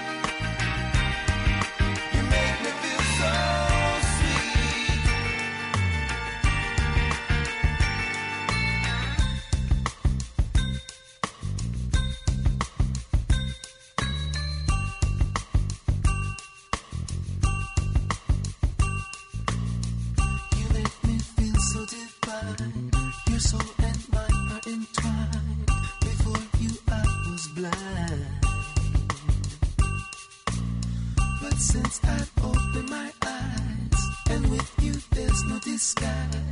Your soul and mine are entwined. Before you I was blind, but since I've opened my eyes, and with you there's no disguise.